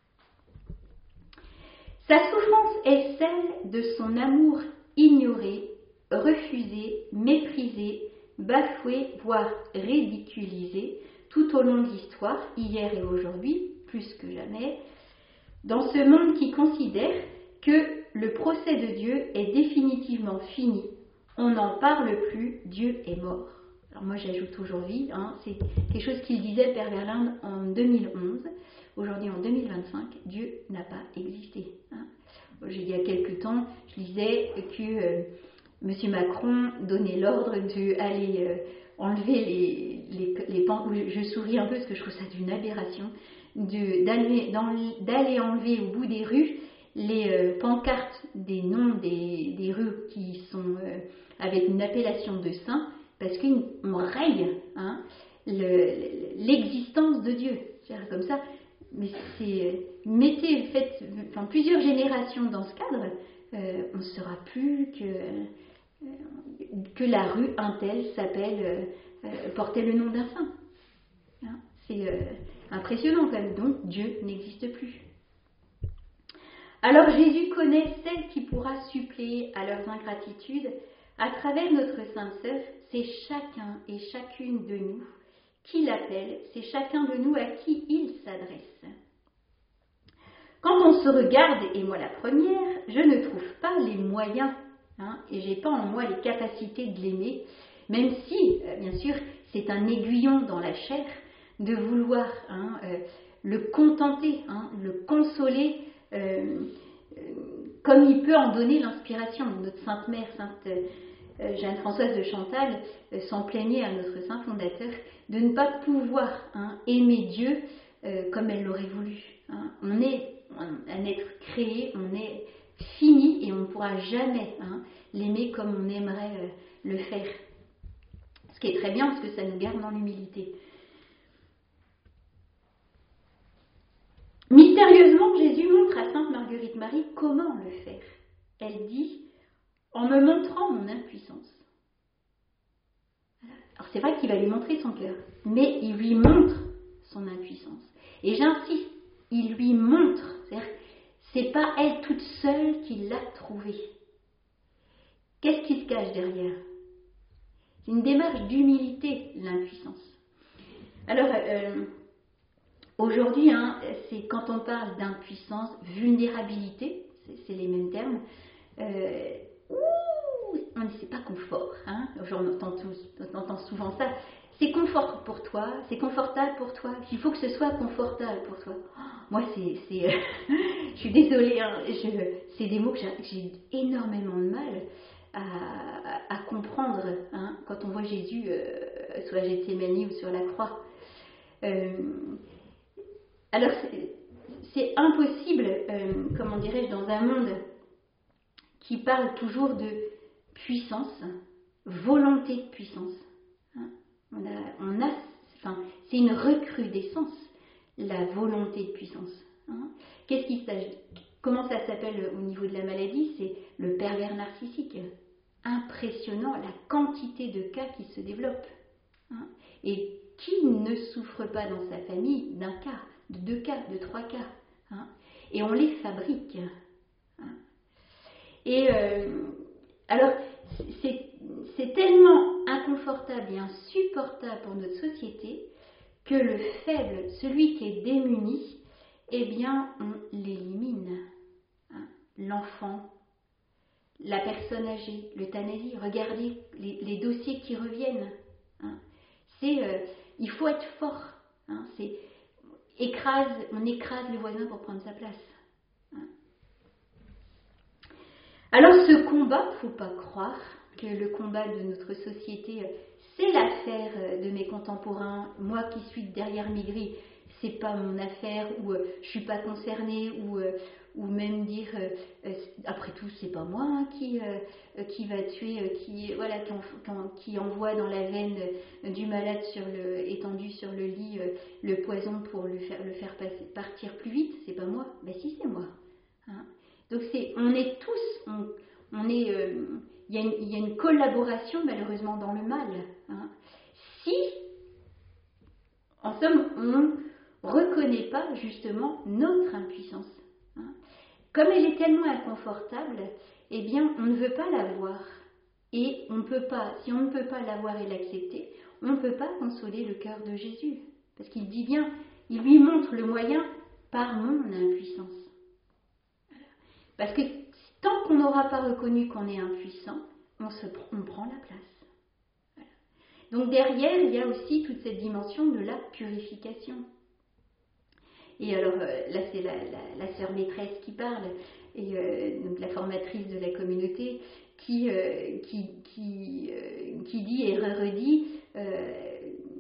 [SPEAKER 1] Sa souffrance est celle de son amour ignoré, refusé, méprisé, bafoué, voire ridiculisé tout au long de l'histoire, hier et aujourd'hui, plus que jamais. Dans ce monde qui considère que le procès de Dieu est définitivement fini, on n'en parle plus, Dieu est mort. Alors moi j'ajoute aujourd'hui, hein, c'est quelque chose qu'il disait Père Verlinde en deux mille onze, aujourd'hui en deux mille vingt-cinq, Dieu n'a pas existé. Hein. Il y a quelque temps, je lisais que euh, M. Macron donnait l'ordre d'aller euh, enlever les, les, les pancartes, je souris un peu parce que je trouve ça d'une aberration, De, d'aller, d'aller enlever au bout des rues les euh, pancartes des noms des, des rues qui sont euh, avec une appellation de saint, parce qu'on raye hein, le, l'existence de Dieu. C'est comme ça, mais c'est mettez, faites enfin, plusieurs générations dans ce cadre, euh, on ne saura plus que, euh, que la rue un tel s'appelle, euh, portait le nom d'un saint. Hein, c'est euh, impressionnant quand même, donc Dieu n'existe plus. Alors Jésus connaît celle qui pourra suppléer à leurs ingratitudes. À travers notre Sainte Sœur, c'est chacun et chacune de nous qui l'appelle, c'est chacun de nous à qui il s'adresse. Quand on se regarde, et moi la première, je ne trouve pas les moyens, hein, et j'ai pas en moi les capacités de l'aimer, même si, euh, bien sûr, c'est un aiguillon dans la chair, de vouloir hein, euh, le contenter, hein, le consoler, euh, euh, comme il peut en donner l'inspiration. Notre Sainte Mère, Sainte euh, Jeanne-Françoise de Chantal, euh, s'en plaignait à notre Saint Fondateur de ne pas pouvoir hein, aimer Dieu euh, comme elle l'aurait voulu. Hein. On est un être créé, on est fini et on ne pourra jamais hein, l'aimer comme on aimerait euh, le faire. Ce qui est très bien parce que ça nous garde dans l'humilité. Mystérieusement, Jésus montre à Sainte Marguerite Marie comment le faire. Elle dit, en me montrant mon impuissance. Alors c'est vrai qu'il va lui montrer son cœur, mais il lui montre son impuissance. Et j'insiste, il lui montre, c'est-à-dire, c'est-à-dire, c'est pas elle toute seule qui l'a trouvé. Qu'est-ce qui se cache derrière? C'est une démarche d'humilité, l'impuissance. Alors, euh, aujourd'hui, hein, c'est quand on parle d'impuissance, vulnérabilité, c'est, c'est les mêmes termes, euh, ouh, on dit c'est pas confort, hein, on entend, tous, on entend souvent ça, c'est confort pour toi, c'est confortable pour toi, il faut que ce soit confortable pour toi. Oh, moi, c'est, c'est euh, je suis désolée, hein, je, c'est des mots que j'ai, j'ai énormément de mal à, à, à comprendre, hein, quand on voit Jésus euh, sur la Gethsémani ou sur la croix. Euh, alors, c'est, c'est impossible, euh, comment dirais-je, dans un monde qui parle toujours de puissance, volonté de puissance. Hein, on a, on a, enfin, c'est une recrudescence, la volonté de puissance. Hein. Qu'est-ce qui s'agit? Comment ça s'appelle au niveau de la maladie? C'est le pervers narcissique. Impressionnant la quantité de cas qui se développent. Hein. Et qui ne souffre pas dans sa famille d'un cas, de deux cas, de trois cas, hein. Et on les fabrique. Hein. Et euh, alors, c'est, c'est tellement inconfortable et insupportable pour notre société que le faible, celui qui est démuni, eh bien, on l'élimine. Hein. L'enfant, la personne âgée, l'euthanasie, regardez les, les dossiers qui reviennent. Hein. C'est, euh, il faut être fort. Hein. C'est, écrase, on écrase le voisin pour prendre sa place. Hein. Alors ce combat, il ne faut pas croire que le combat de notre société, c'est l'affaire de mes contemporains. Moi qui suis derrière mes grilles, c'est pas mon affaire, ou euh, je suis pas concernée, ou euh, ou même dire euh, après tout c'est pas moi hein, qui euh, qui va tuer, euh, qui voilà qui, en, qui envoie dans la veine euh, du malade sur le étendu sur le lit euh, le poison pour le faire le faire passer, partir plus vite, c'est pas moi. Ben si, c'est moi. Hein. Donc c'est, on est tous, on, on est, il euh, y, y a une collaboration malheureusement dans le mal. Hein. Si, en somme, on reconnaît pas justement notre impuissance. Hein. Comme elle est tellement inconfortable, eh bien, on ne veut pas la voir. Et on ne peut pas, si on ne peut pas la voir et l'accepter, on ne peut pas consoler le cœur de Jésus. Parce qu'il dit bien, il lui montre le moyen par mon impuissance. Voilà. Parce que tant qu'on n'aura pas reconnu qu'on est impuissant, on, se, on prend la place. Voilà. Donc derrière, il y a aussi toute cette dimension de la purification. Et alors euh, là, c'est la, la, la sœur maîtresse qui parle, et euh, donc la formatrice de la communauté, qui, euh, qui, qui, euh, qui dit et redit euh,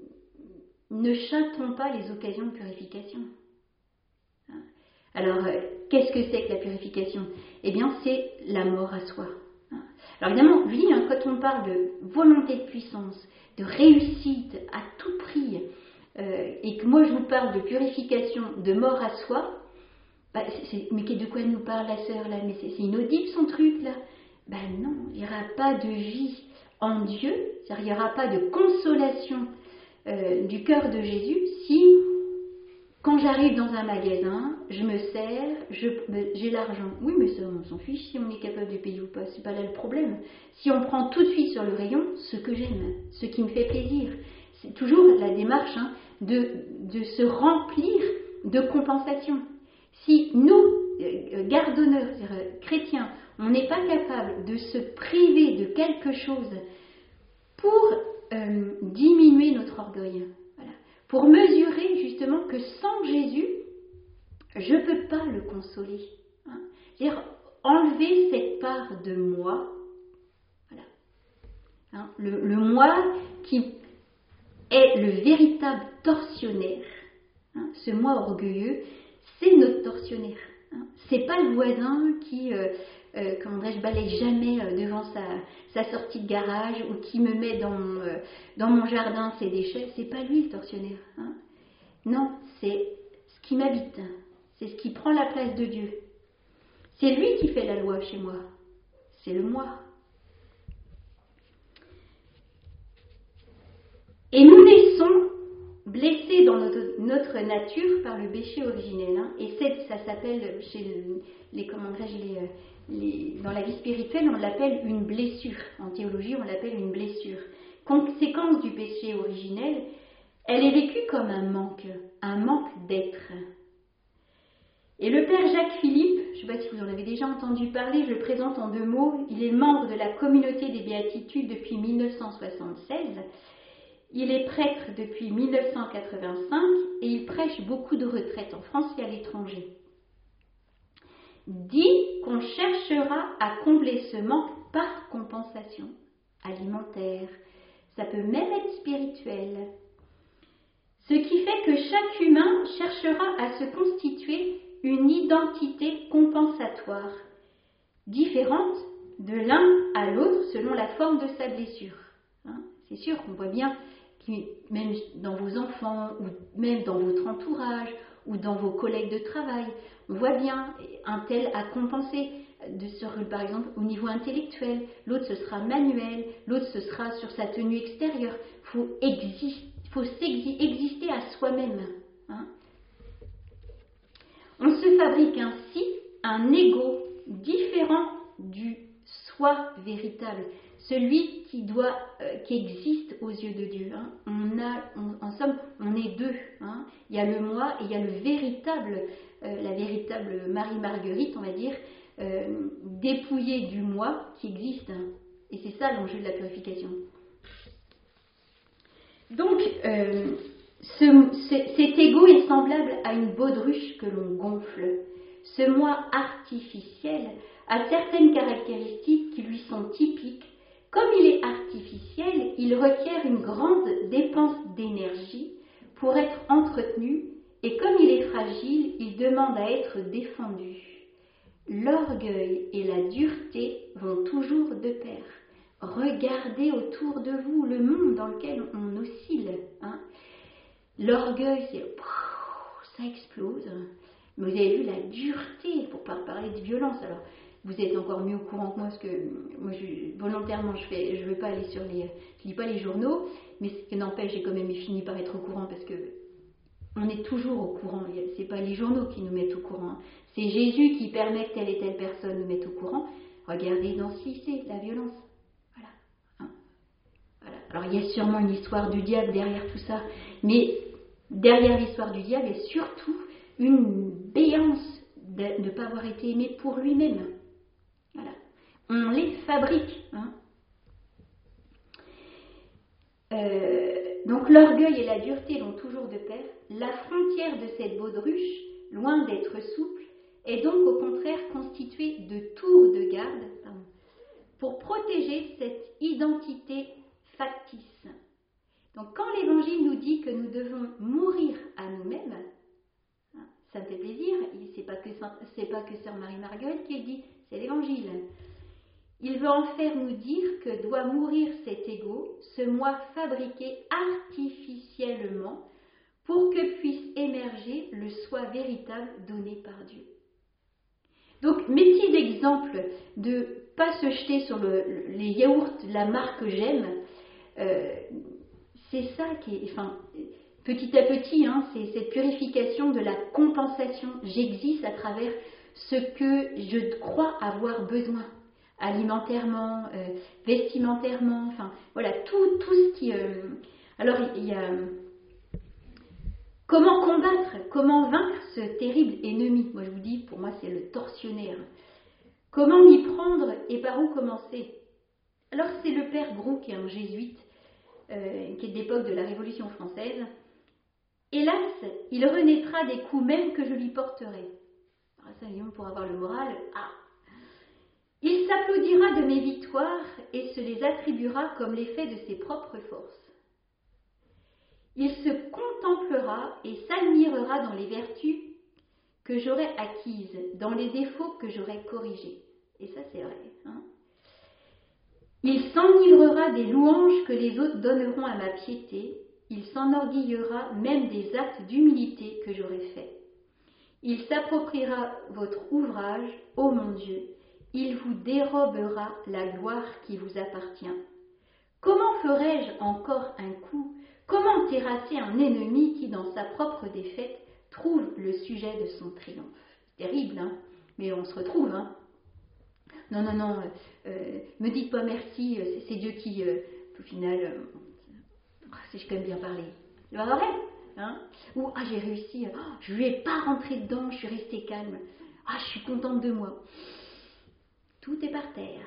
[SPEAKER 1] ne châtons pas les occasions de purification. Hein. Alors, euh, qu'est-ce que c'est que la purification? Eh bien, c'est la mort à soi. Hein. Alors évidemment, je dis, hein, quand on parle de volonté de puissance, de réussite à tout prix, Euh, et que moi je vous parle de purification, de mort à soi, bah, c'est, c'est, mais de quoi elle nous parle la sœur là? Mais c'est, c'est inaudible son truc là. Ben non, il n'y aura pas de vie en Dieu, c'est-à-dire il n'y aura pas de consolation euh, du cœur de Jésus si, quand j'arrive dans un magasin, je me sers, je, j'ai l'argent. Oui, mais ça, on s'en fiche si on est capable de payer ou pas, c'est pas là le problème. Si on prend tout de suite sur le rayon ce que j'aime, ce qui me fait plaisir. C'est toujours la démarche hein, de, de se remplir de compensation. Si nous, euh, gardonneurs, c'est-à-dire euh, chrétiens, on n'est pas capable de se priver de quelque chose pour euh, diminuer notre orgueil, voilà, pour mesurer justement que sans Jésus, je ne peux pas le consoler. Hein. C'est-à-dire enlever cette part de moi, voilà, hein, le, le moi qui est le véritable tortionnaire. Hein, ce moi orgueilleux, c'est notre tortionnaire. Hein. C'est pas le voisin qui, euh, euh, comment dirais-je, balaye jamais euh, devant sa, sa sortie de garage ou qui me met dans, euh, dans mon jardin ses déchets. C'est pas lui le tortionnaire. Hein. Non, c'est ce qui m'habite. C'est ce qui prend la place de Dieu. C'est lui qui fait la loi chez moi. C'est le moi. Et nous naissons blessés dans notre, notre nature par le péché originel. Hein. Et c'est, ça s'appelle, chez le, les, comment dirais-je, les, les, dans la vie spirituelle, on l'appelle une blessure. En théologie, on l'appelle une blessure. Conséquence du péché originel, elle est vécue comme un manque, un manque d'être. Et le père Jacques Philippe, je ne sais pas si vous en avez déjà entendu parler, je le présente en deux mots. Il est membre de la communauté des béatitudes depuis mille neuf cent soixante-seize. Il est prêtre depuis mille neuf cent quatre-vingt-cinq et il prêche beaucoup de retraites en France et à l'étranger. Dit qu'on cherchera à combler ce manque par compensation alimentaire. Ça peut même être spirituel. Ce qui fait que chaque humain cherchera à se constituer une identité compensatoire, différente de l'un à l'autre selon la forme de sa blessure. Hein, c'est sûr qu'on voit bien que même dans vos enfants, ou même dans votre entourage, ou dans vos collègues de travail, on voit bien un tel à compenser, de, sur, par exemple au niveau intellectuel, l'autre ce sera manuel, l'autre ce sera sur sa tenue extérieure. Il faut, exi- faut exister à soi-même. Hein. On se fabrique ainsi un ego différent du soi véritable, celui qui doit, euh, qui existe aux yeux de Dieu. Hein. On a, on, en somme, on est deux. Hein. Il y a le moi et il y a le véritable, euh, la véritable Marie-Marguerite, on va dire, euh, dépouillée du moi qui existe. Hein. Et c'est ça l'enjeu de la purification. Donc, euh, ce, ce, cet ego est semblable à une baudruche que l'on gonfle. Ce moi artificiel a certaines caractéristiques qui lui sont typiques. Comme il est artificiel, il requiert une grande dépense d'énergie pour être entretenu et comme il est fragile, il demande à être défendu. L'orgueil et la dureté vont toujours de pair. Regardez autour de vous le monde dans lequel on oscille. Hein. L'orgueil, c'est, ça explose. Mais vous avez vu la dureté, pour ne pas parler de violence. Alors, vous êtes encore mieux au courant que moi, parce que moi, je, volontairement, je ne je veux pas aller sur les... Je lis pas les journaux, mais ce qui n'empêche, j'ai quand même fini par être au courant, parce que on est toujours au courant. Ce n'est pas les journaux qui nous mettent au courant. C'est Jésus qui permet que telle et telle personne nous mette au courant. Regardez dans ce lycée, la violence. Voilà. Hein. Voilà. Alors, il y a sûrement une histoire du diable derrière tout ça, mais derrière l'histoire du diable, il y a surtout une béance de ne pas avoir été aimé pour lui-même. Voilà. On les fabrique. Hein. Euh, donc l'orgueil et la dureté vont toujours de pair. La frontière de cette baudruche, loin d'être souple, est donc au contraire constituée de tours de garde pardon, pour protéger cette identité factice. Donc quand l'Évangile nous dit que nous devons mourir à nous-mêmes, hein, ça me fait plaisir, c'est pas que c'est pas que Sœur Marie-Marguerite qui le dit, c'est l'Évangile. Il veut en faire nous dire que doit mourir cet ego, ce moi fabriqué artificiellement, pour que puisse émerger le soi véritable donné par Dieu. Donc, mes petits exemples de ne pas se jeter sur le, les yaourts de la marque que j'aime, euh, c'est ça qui est, enfin, petit à petit, hein, c'est cette purification de la compensation. J'existe à travers ce que je crois avoir besoin. Alimentairement, euh, vestimentairement, enfin voilà, tout, tout ce qui... Euh... Alors il y a... Comment combattre, comment vaincre ce terrible ennemi? Moi je vous dis, pour moi c'est le tortionnaire. Comment m'y prendre et par où commencer? Alors c'est le père Grou, qui est un jésuite, euh, qui est de l'époque de la Révolution française. Hélas, il renaîtra des coups même que je lui porterai. Alors ça, pour avoir le moral, ah. Il s'applaudira de mes victoires et se les attribuera comme l'effet de ses propres forces. Il se contemplera et s'admirera dans les vertus que j'aurai acquises, dans les défauts que j'aurai corrigés. Et ça, c'est vrai. Hein. Il s'enivrera des louanges que les autres donneront à ma piété. Il s'enorgueillira même des actes d'humilité que j'aurai faits. Il s'appropriera votre ouvrage, ô mon Dieu. Il vous dérobera la gloire qui vous appartient. Comment ferais-je encore un coup Comment terrasser un ennemi qui, dans sa propre défaite, trouve le sujet de son triomphe? Terrible, hein? Mais on se retrouve, hein? Non, non, non, euh, euh, me dites pas merci, euh, c'est Dieu qui, euh, au final, euh, si je peux bien parler, c'est pas vrai, hein? Ou, ah, j'ai réussi, oh, je lui ai pas rentré dedans, je suis restée calme, ah, je suis contente de moi. Tout est par terre.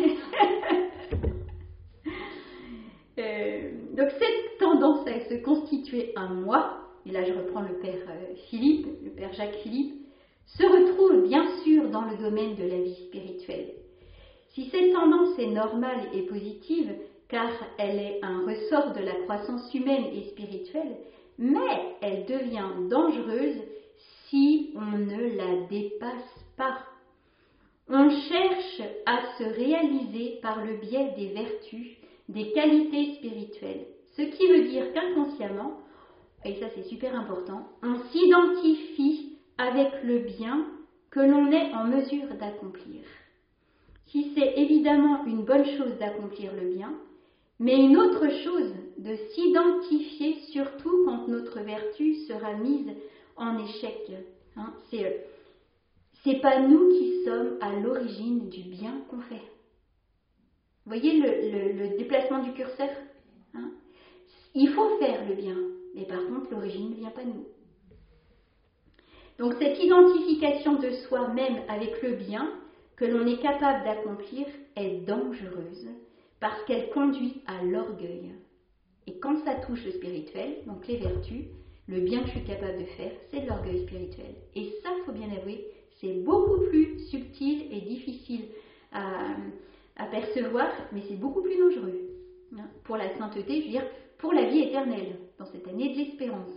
[SPEAKER 1] euh, donc, cette tendance à se constituer un moi, et là je reprends le père euh, Philippe, le père Jacques Philippe, se retrouve bien sûr dans le domaine de la vie spirituelle. Si cette tendance est normale et positive, car elle est un ressort de la croissance humaine et spirituelle, mais elle devient dangereuse si on ne la dépasse pas. On cherche à se réaliser par le biais des vertus, des qualités spirituelles, ce qui veut dire qu'inconsciemment, et ça c'est super important, on s'identifie avec le bien que l'on est en mesure d'accomplir. Si c'est évidemment une bonne chose d'accomplir le bien, mais une autre chose de s'identifier surtout quand notre vertu sera mise en échec. Hein, c'est, c'est pas nous qui sommes à l'origine du bien qu'on fait. Vous voyez le, le, le déplacement du curseur, hein? Il faut faire le bien, mais par contre l'origine ne vient pas de nous. Donc cette identification de soi-même avec le bien que l'on est capable d'accomplir est dangereuse parce qu'elle conduit à l'orgueil. Et quand ça touche le spirituel, donc les vertus, le bien que je suis capable de faire, c'est de l'orgueil spirituel. Et ça, il faut bien avouer, c'est beaucoup plus subtil et difficile à, à percevoir, mais c'est beaucoup plus dangereux. Pour la sainteté, je veux dire, pour la vie éternelle, dans cette année de l'espérance.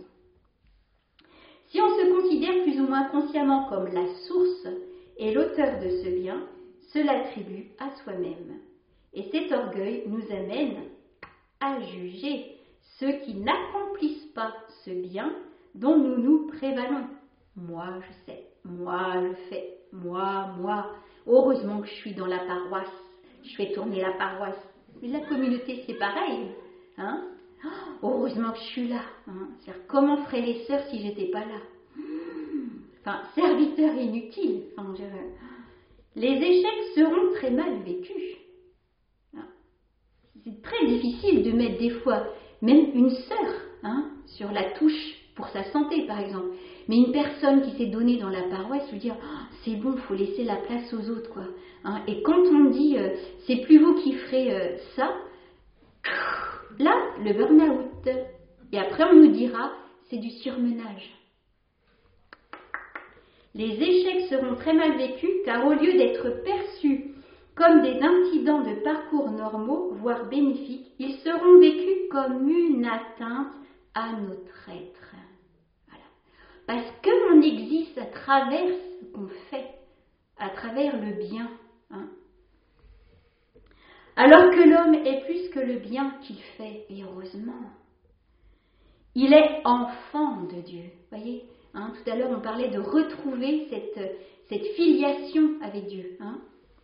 [SPEAKER 1] Si on se considère plus ou moins consciemment comme la source et l'auteur de ce bien, cela l'attribue à soi-même. Et cet orgueil nous amène à juger ceux qui n'accomplissent pas ce bien dont nous nous prévalons. Moi, je sais, moi, je fais, moi, moi. Heureusement que je suis dans la paroisse, je fais tourner la paroisse. Mais la communauté, c'est pareil, hein? Heureusement que je suis là. Hein. C'est-à-dire, comment feraient les sœurs si j'étais pas là? Enfin, serviteur inutile. Enfin, je... Les échecs seront très mal vécus. C'est très difficile de mettre des fois, même une sœur, hein, sur la touche pour sa santé, par exemple. Mais une personne qui s'est donnée dans la paroisse, je veux dire, oh, c'est bon, il faut laisser la place aux autres, quoi. Hein. Et quand on dit, euh, c'est plus vous qui ferez euh, ça, là, le burn-out. Et après, on nous dira, c'est du surmenage. Les échecs seront très mal vécus, car au lieu d'être perçus comme des incidents de parcours normaux, voire bénéfiques, ils seront vécus comme une atteinte à notre être. Voilà. Parce qu'on existe à travers ce qu'on fait, à travers le bien. Hein. Alors que l'homme est plus que le bien qu'il fait, et heureusement, il est enfant de Dieu. Voyez, hein, tout à l'heure on parlait de retrouver cette, cette filiation avec Dieu. Hein.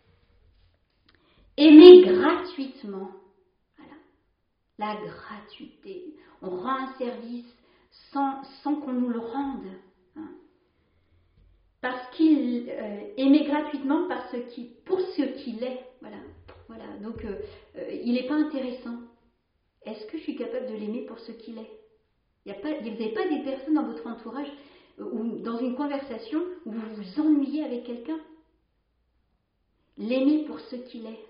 [SPEAKER 1] Aimer gratuitement. Voilà. La gratuité. On rend un service sans, sans qu'on nous le rende. Hein. Parce qu'il euh, aimait gratuitement parce qu'il, pour ce qu'il est. Voilà. Voilà. Donc, euh, euh, il n'est pas intéressant. Est-ce que je suis capable de l'aimer pour ce qu'il est? Il y a pas, vous n'avez pas des personnes dans votre entourage euh, ou dans une conversation où vous vous ennuyez avec quelqu'un? L'aimer pour ce qu'il est.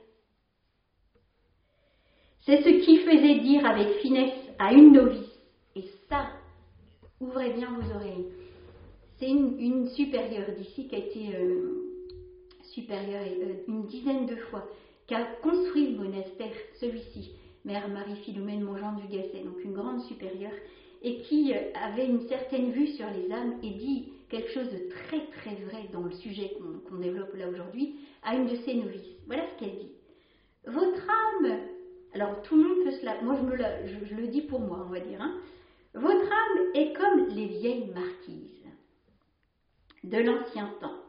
[SPEAKER 1] C'est ce qui faisait dire avec finesse à une novice, et ça, ouvrez bien vos oreilles. C'est une, une supérieure d'ici qui a été euh, supérieure euh, une dizaine de fois, qui a construit le monastère, celui-ci, Mère Marie-Philomène Monjean du Gasset, donc une grande supérieure, et qui euh, avait une certaine vue sur les âmes et dit quelque chose de très très vrai dans le sujet qu'on, qu'on développe là aujourd'hui à une de ses novices. Voilà ce qu'elle dit. Votre âme... Alors, tout le monde peut se la... Moi, je, me la... je, je le dis pour moi, on va dire. Hein. Votre âme est comme les vieilles marquises de l'ancien temps.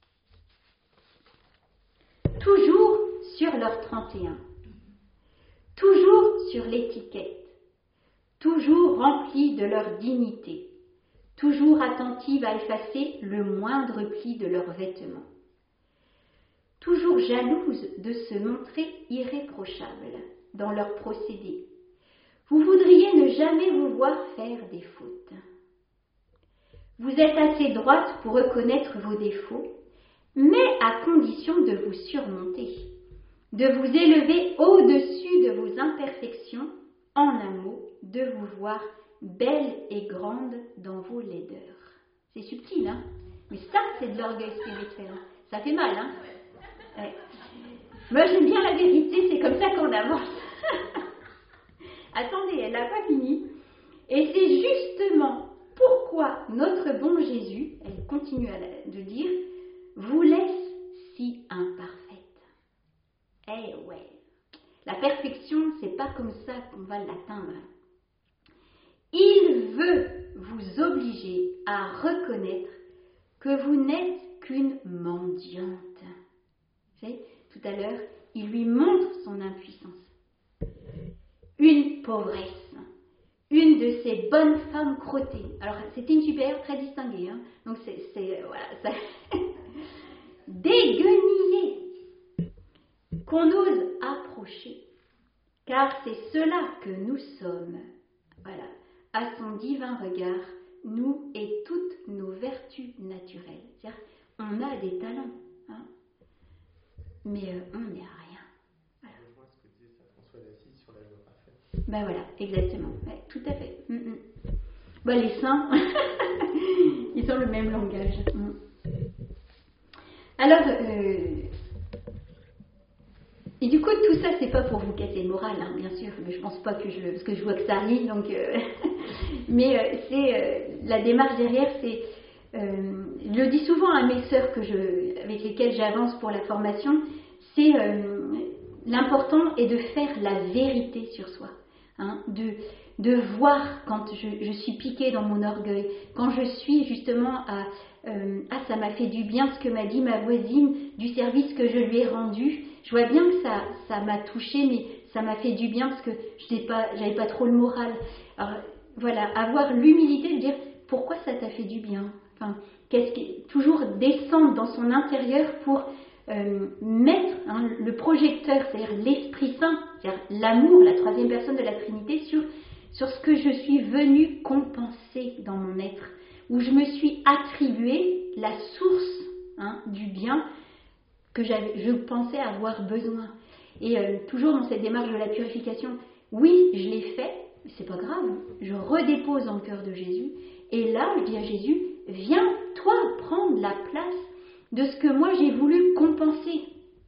[SPEAKER 1] Toujours sur leur trente et un. toujours sur l'étiquette, toujours remplies de leur dignité, toujours attentives à effacer le moindre pli de leurs vêtements, toujours jalouses de se montrer irréprochables dans leurs procédés. Vous voudriez ne jamais vous voir faire des fautes. Vous êtes assez droite pour reconnaître vos défauts, mais à condition de vous surmonter, de vous élever au-dessus de vos imperfections, en un mot, de vous voir belle et grande dans vos laideurs. C'est subtil, hein? Mais ça, c'est de l'orgueil spirituel. Ça fait mal, hein? Ouais. Moi, j'aime bien la vérité, c'est comme ça qu'on avance. Attendez, elle n'a pas fini. Et c'est justement pourquoi notre bon Jésus, elle continue à de dire, vous laisse si imparfaite. Eh ouais, la perfection, c'est pas comme ça qu'on va l'atteindre. Il veut vous obliger à reconnaître que vous n'êtes qu'une mendiante. Vous savez, tout à l'heure, il lui montre son impuissance. Une pauvresse, une de ces bonnes femmes crottées. Alors, c'était une supérieure très distinguée, hein. Donc c'est, c'est voilà, ça... déguenillée, qu'on ose approcher, car c'est cela que nous sommes. Voilà, à son divin regard, nous et toutes nos vertus naturelles. C'est-à-dire, on a des talents, hein, mais euh, on n'est à rien. Voilà.
[SPEAKER 2] Je vois ce que disait saint François d'Assise sur la loi parfaite.
[SPEAKER 1] Ben voilà, exactement, ouais, tout à fait. Mm-mm. Ben, les saints, ils ont le même langage. Mm. Alors, euh, et du coup, tout ça, c'est pas pour vous casser le moral, hein, bien sûr, mais je pense pas que je, parce que je vois que ça rit, donc, euh, mais euh, c'est euh, la démarche derrière, c'est, euh, je le dis souvent à mes sœurs que je, avec lesquelles j'avance pour la formation, c'est euh, l'important est de faire la vérité sur soi, hein, de de voir quand je, je suis piquée dans mon orgueil, quand je suis justement à euh, ah ça m'a fait du bien ce que m'a dit ma voisine du service que je lui ai rendu. Je vois bien que ça ça m'a touchée, mais ça m'a fait du bien parce que je n'ai pas j'avais pas trop le moral. Alors voilà, avoir l'humilité de dire pourquoi ça t'a fait du bien. Enfin, qu'est-ce qui toujours descendre dans son intérieur pour euh, mettre hein, le projecteur, c'est-à-dire l'Esprit Saint, c'est-à-dire l'amour, la troisième personne de la Trinité, sur sur ce que je suis venue compenser dans mon être, où je me suis attribué la source hein, du bien que j'avais, je pensais avoir besoin. Et euh, toujours dans cette démarche de la purification, oui, je l'ai fait, mais c'est pas grave, je redépose dans le cœur de Jésus, et là, je dis à Jésus, viens, toi, prendre la place de ce que moi j'ai voulu compenser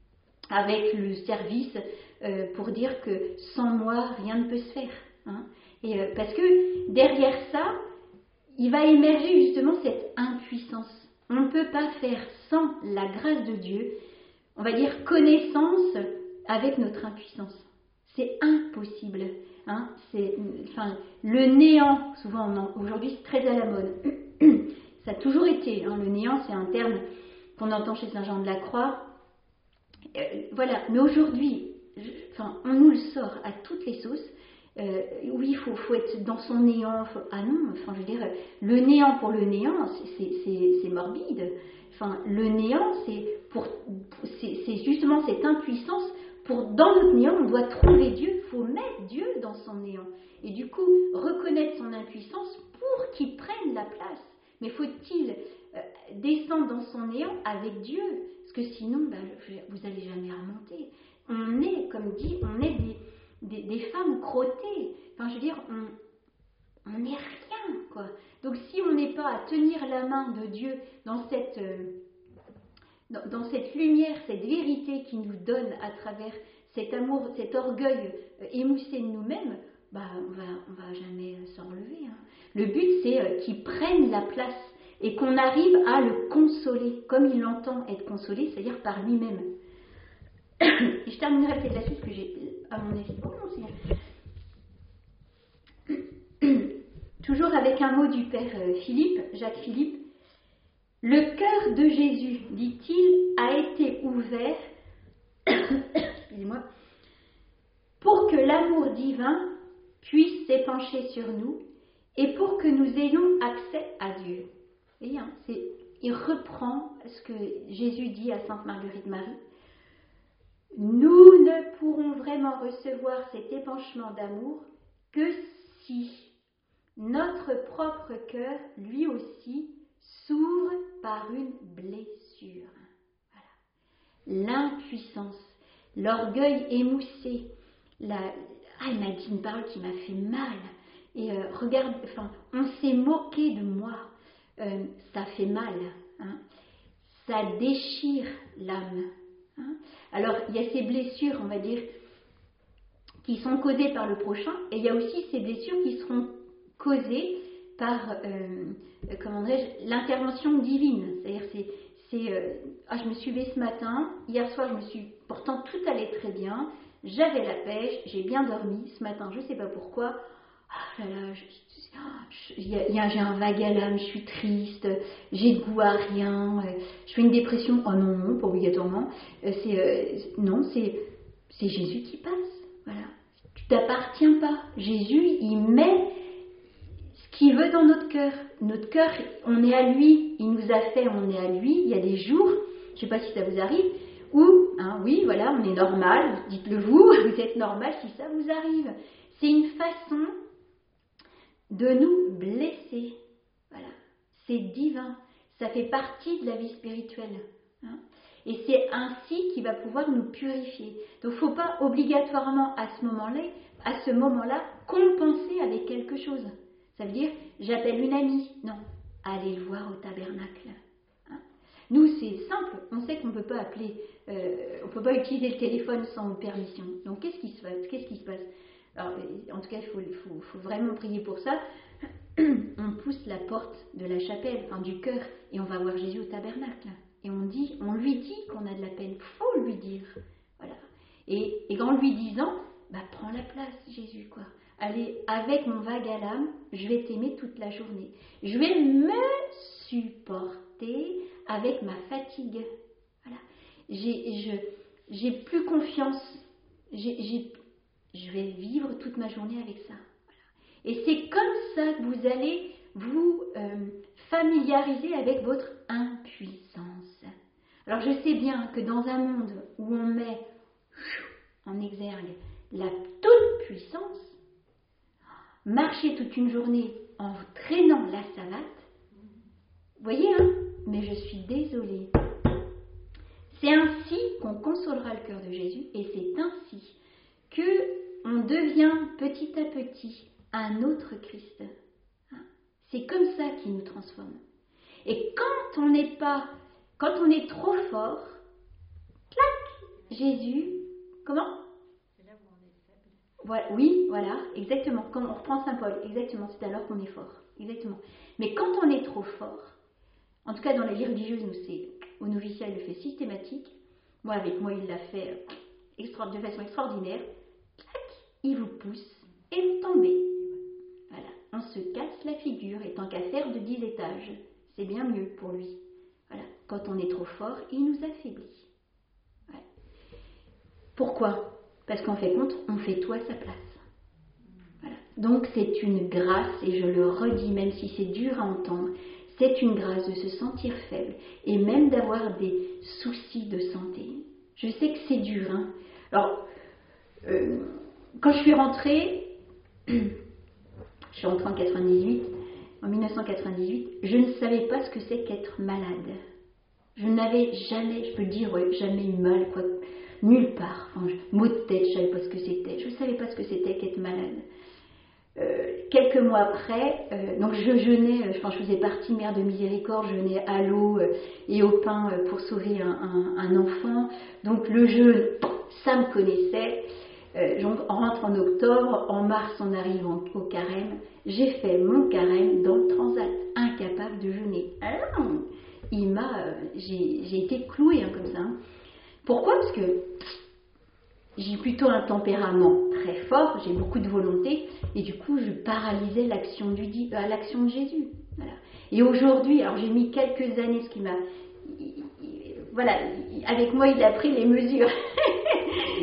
[SPEAKER 1] avec le service euh, pour dire que sans moi, rien ne peut se faire. Hein. Et euh, parce que derrière ça, il va émerger justement cette impuissance. On ne peut pas faire sans la grâce de Dieu, on va dire connaissance avec notre impuissance. C'est impossible. Hein. C'est, enfin, le néant, souvent on, aujourd'hui c'est très à la mode. Ça a toujours été. Hein. Le néant, c'est un terme qu'on entend chez Saint Jean de la Croix. Euh, voilà. Mais aujourd'hui, je, enfin, on nous le sort à toutes les sauces. Euh, oui, il faut, faut être dans son néant. Faut... Ah non, enfin, je veux dire, le néant pour le néant, c'est, c'est, c'est morbide. Enfin, le néant, c'est, pour, c'est, c'est justement cette impuissance. Pour, dans notre néant, on doit trouver Dieu. Il faut mettre Dieu dans son néant. Et du coup, reconnaître son impuissance pour qu'il prenne la place. Mais faut-il euh, descendre dans son néant avec Dieu? Parce que sinon, ben, vous n'allez jamais remonter. On est, comme dit, on est des... Des, des femmes crottées, enfin je veux dire, on on n'est rien, quoi. Donc si on n'est pas à tenir la main de Dieu dans cette, euh, dans, dans cette lumière, cette vérité qu'il nous donne à travers cet amour, cet orgueil euh, émoussé de nous-mêmes, bah on va, on va jamais euh, s'en relever. Hein. Le but c'est euh, qu'il prenne la place et qu'on arrive à le consoler, comme il entend être consolé, c'est-à-dire par lui-même. Et je terminerai peut-être là-dessus, parce que j'ai, à mon avis, oh non, c'est toujours avec un mot du père Philippe, Jacques Philippe. Le cœur de Jésus, dit-il, a été ouvert excusez-moi, pour que l'amour divin puisse s'épancher sur nous et pour que nous ayons accès à Dieu. Et, hein, c'est, il reprend ce que Jésus dit à Sainte Marguerite Marie. Nous ne pourrons vraiment recevoir cet épanchement d'amour que si notre propre cœur, lui aussi, s'ouvre par une blessure. Voilà. L'impuissance, l'orgueil émoussé. La... Ah, il m'a dit une parole qui m'a fait mal. Et euh, regarde, enfin, on s'est moqué de moi. Euh, ça fait mal. Hein. Ça déchire l'âme. Hein. Alors, il y a ces blessures, on va dire, qui sont causées par le prochain, et il y a aussi ces blessures qui seront causées par, euh, comment dirais-je, l'intervention divine. C'est-à-dire, c'est, c'est euh, ah, je me suis levée ce matin, hier soir, je me suis, pourtant tout allait très bien, j'avais la pêche, j'ai bien dormi, ce matin, je ne sais pas pourquoi, ah là là, je, je, je, y a, y a, j'ai un vague à l'âme, je suis triste, j'ai de goût à rien, euh, je fais une dépression, oh non, non, pas obligatoirement, euh, c'est, euh, non, c'est, c'est Jésus qui passe, voilà. Tu t'appartiens pas. Jésus, il met ce qu'il veut dans notre cœur. Notre cœur, on est à lui. Il nous a fait, on est à lui. Il y a des jours, je ne sais pas si ça vous arrive, où, hein, oui, voilà, on est normal. Dites-le vous, vous êtes normal si ça vous arrive. C'est une façon de nous blesser. Voilà. C'est divin. Ça fait partie de la vie spirituelle. Hein. Et c'est ainsi qu'il va pouvoir nous purifier. Donc il ne faut pas obligatoirement à ce moment-là, à ce moment-là, compenser avec quelque chose. Ça veut dire, j'appelle une amie. Non, allez le voir au tabernacle. Hein. Nous, c'est simple. On sait qu'on ne peut pas appeler, euh, on ne peut pas utiliser le téléphone sans permission. Donc qu'est-ce qui se passe Qu'est-ce qui se passe Alors, en tout cas, il faut, faut, faut vraiment prier pour ça. On pousse la porte de la chapelle, enfin du cœur, et on va voir Jésus au tabernacle. Et on dit, on lui dit qu'on a de la peine. Il faut lui dire. Voilà. Et, et en lui disant, bah, prends la place, Jésus, quoi. Allez, avec mon vague à l'âme, je vais t'aimer toute la journée. Je vais me supporter avec ma fatigue. Voilà. J'ai, je, j'ai plus confiance. J'ai, j'ai, je vais vivre toute ma journée avec ça. Voilà. Et c'est comme ça que vous allez vous euh, familiariser avec votre impuissance. Alors je sais bien que dans un monde où on met en exergue la toute-puissance, marcher toute une journée en vous traînant la savate, vous voyez, hein, mais je suis désolée. C'est ainsi qu'on consolera le cœur de Jésus et c'est ainsi qu'on devient petit à petit un autre Christ. C'est comme ça qu'il nous transforme. Et quand on n'est pas, quand on est trop fort, clac, Jésus, comment ? C'est là où on est faible. Voilà, oui, voilà, exactement. Quand on reprend Saint Paul, exactement, c'est alors qu'on est fort. Exactement. Mais quand on est trop fort, en tout cas dans la vie religieuse, nous c'est, au noviciat, il le fait systématique. Moi, avec moi, il l'a fait extra, de façon extraordinaire. Clac, il vous pousse et vous tombez. Voilà, on se casse la figure et tant qu'à faire de dix étages, c'est bien mieux pour lui. Voilà, quand on est trop fort, il nous affaiblit. Ouais. Pourquoi ? Parce qu'en fait compte, on fait tout à sa place. Voilà. Donc c'est une grâce, et je le redis, même si c'est dur à entendre, c'est une grâce de se sentir faible et même d'avoir des soucis de santé. Je sais que c'est dur. Hein. Alors, euh, quand je suis rentrée, je suis rentrée en quatre-vingt-dix-huit, en dix-neuf cent quatre-vingt-dix-huit, je ne savais pas ce que c'est qu'être malade. Je n'avais jamais, je peux dire, ouais, jamais eu mal, quoi, nulle part. Enfin, je, maux de tête, je ne savais pas ce que c'était. Je ne savais pas ce que c'était qu'être malade. Euh, quelques mois après, euh, donc je jeûnais, enfin, je faisais partie mère de miséricorde, je jeûnais à l'eau euh, et au pain euh, pour sauver un, un, un enfant. Donc le jeûne, ça me connaissait. Euh, donc on rentre en octobre, en mars on arrive en, au carême. J'ai fait mon carême dans le transat, incapable de jeûner. Alors, il m'a, euh, j'ai, j'ai été clouée hein, comme ça. Hein. Pourquoi ? Parce que j'ai plutôt un tempérament très fort, j'ai beaucoup de volonté, et du coup je paralysais l'action, du, euh, l'action de Jésus. Voilà. Et aujourd'hui, alors j'ai mis quelques années, ce qui m'a, il, il, voilà, avec moi il a pris les mesures. il est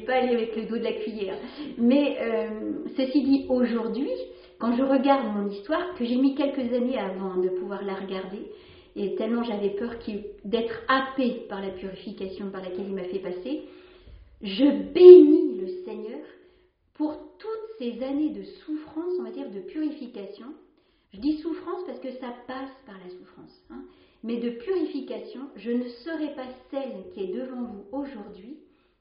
[SPEAKER 1] pas aller avec le dos de la cuillère. Mais euh, ceci dit, aujourd'hui, quand je regarde mon histoire, que j'ai mis quelques années avant de pouvoir la regarder, et tellement j'avais peur d'être happée par la purification par laquelle il m'a fait passer, je bénis le Seigneur pour toutes ces années de souffrance, on va dire de purification. Je dis souffrance parce que ça passe par la souffrance, hein. Mais de purification, je ne serai pas celle qui est devant vous aujourd'hui.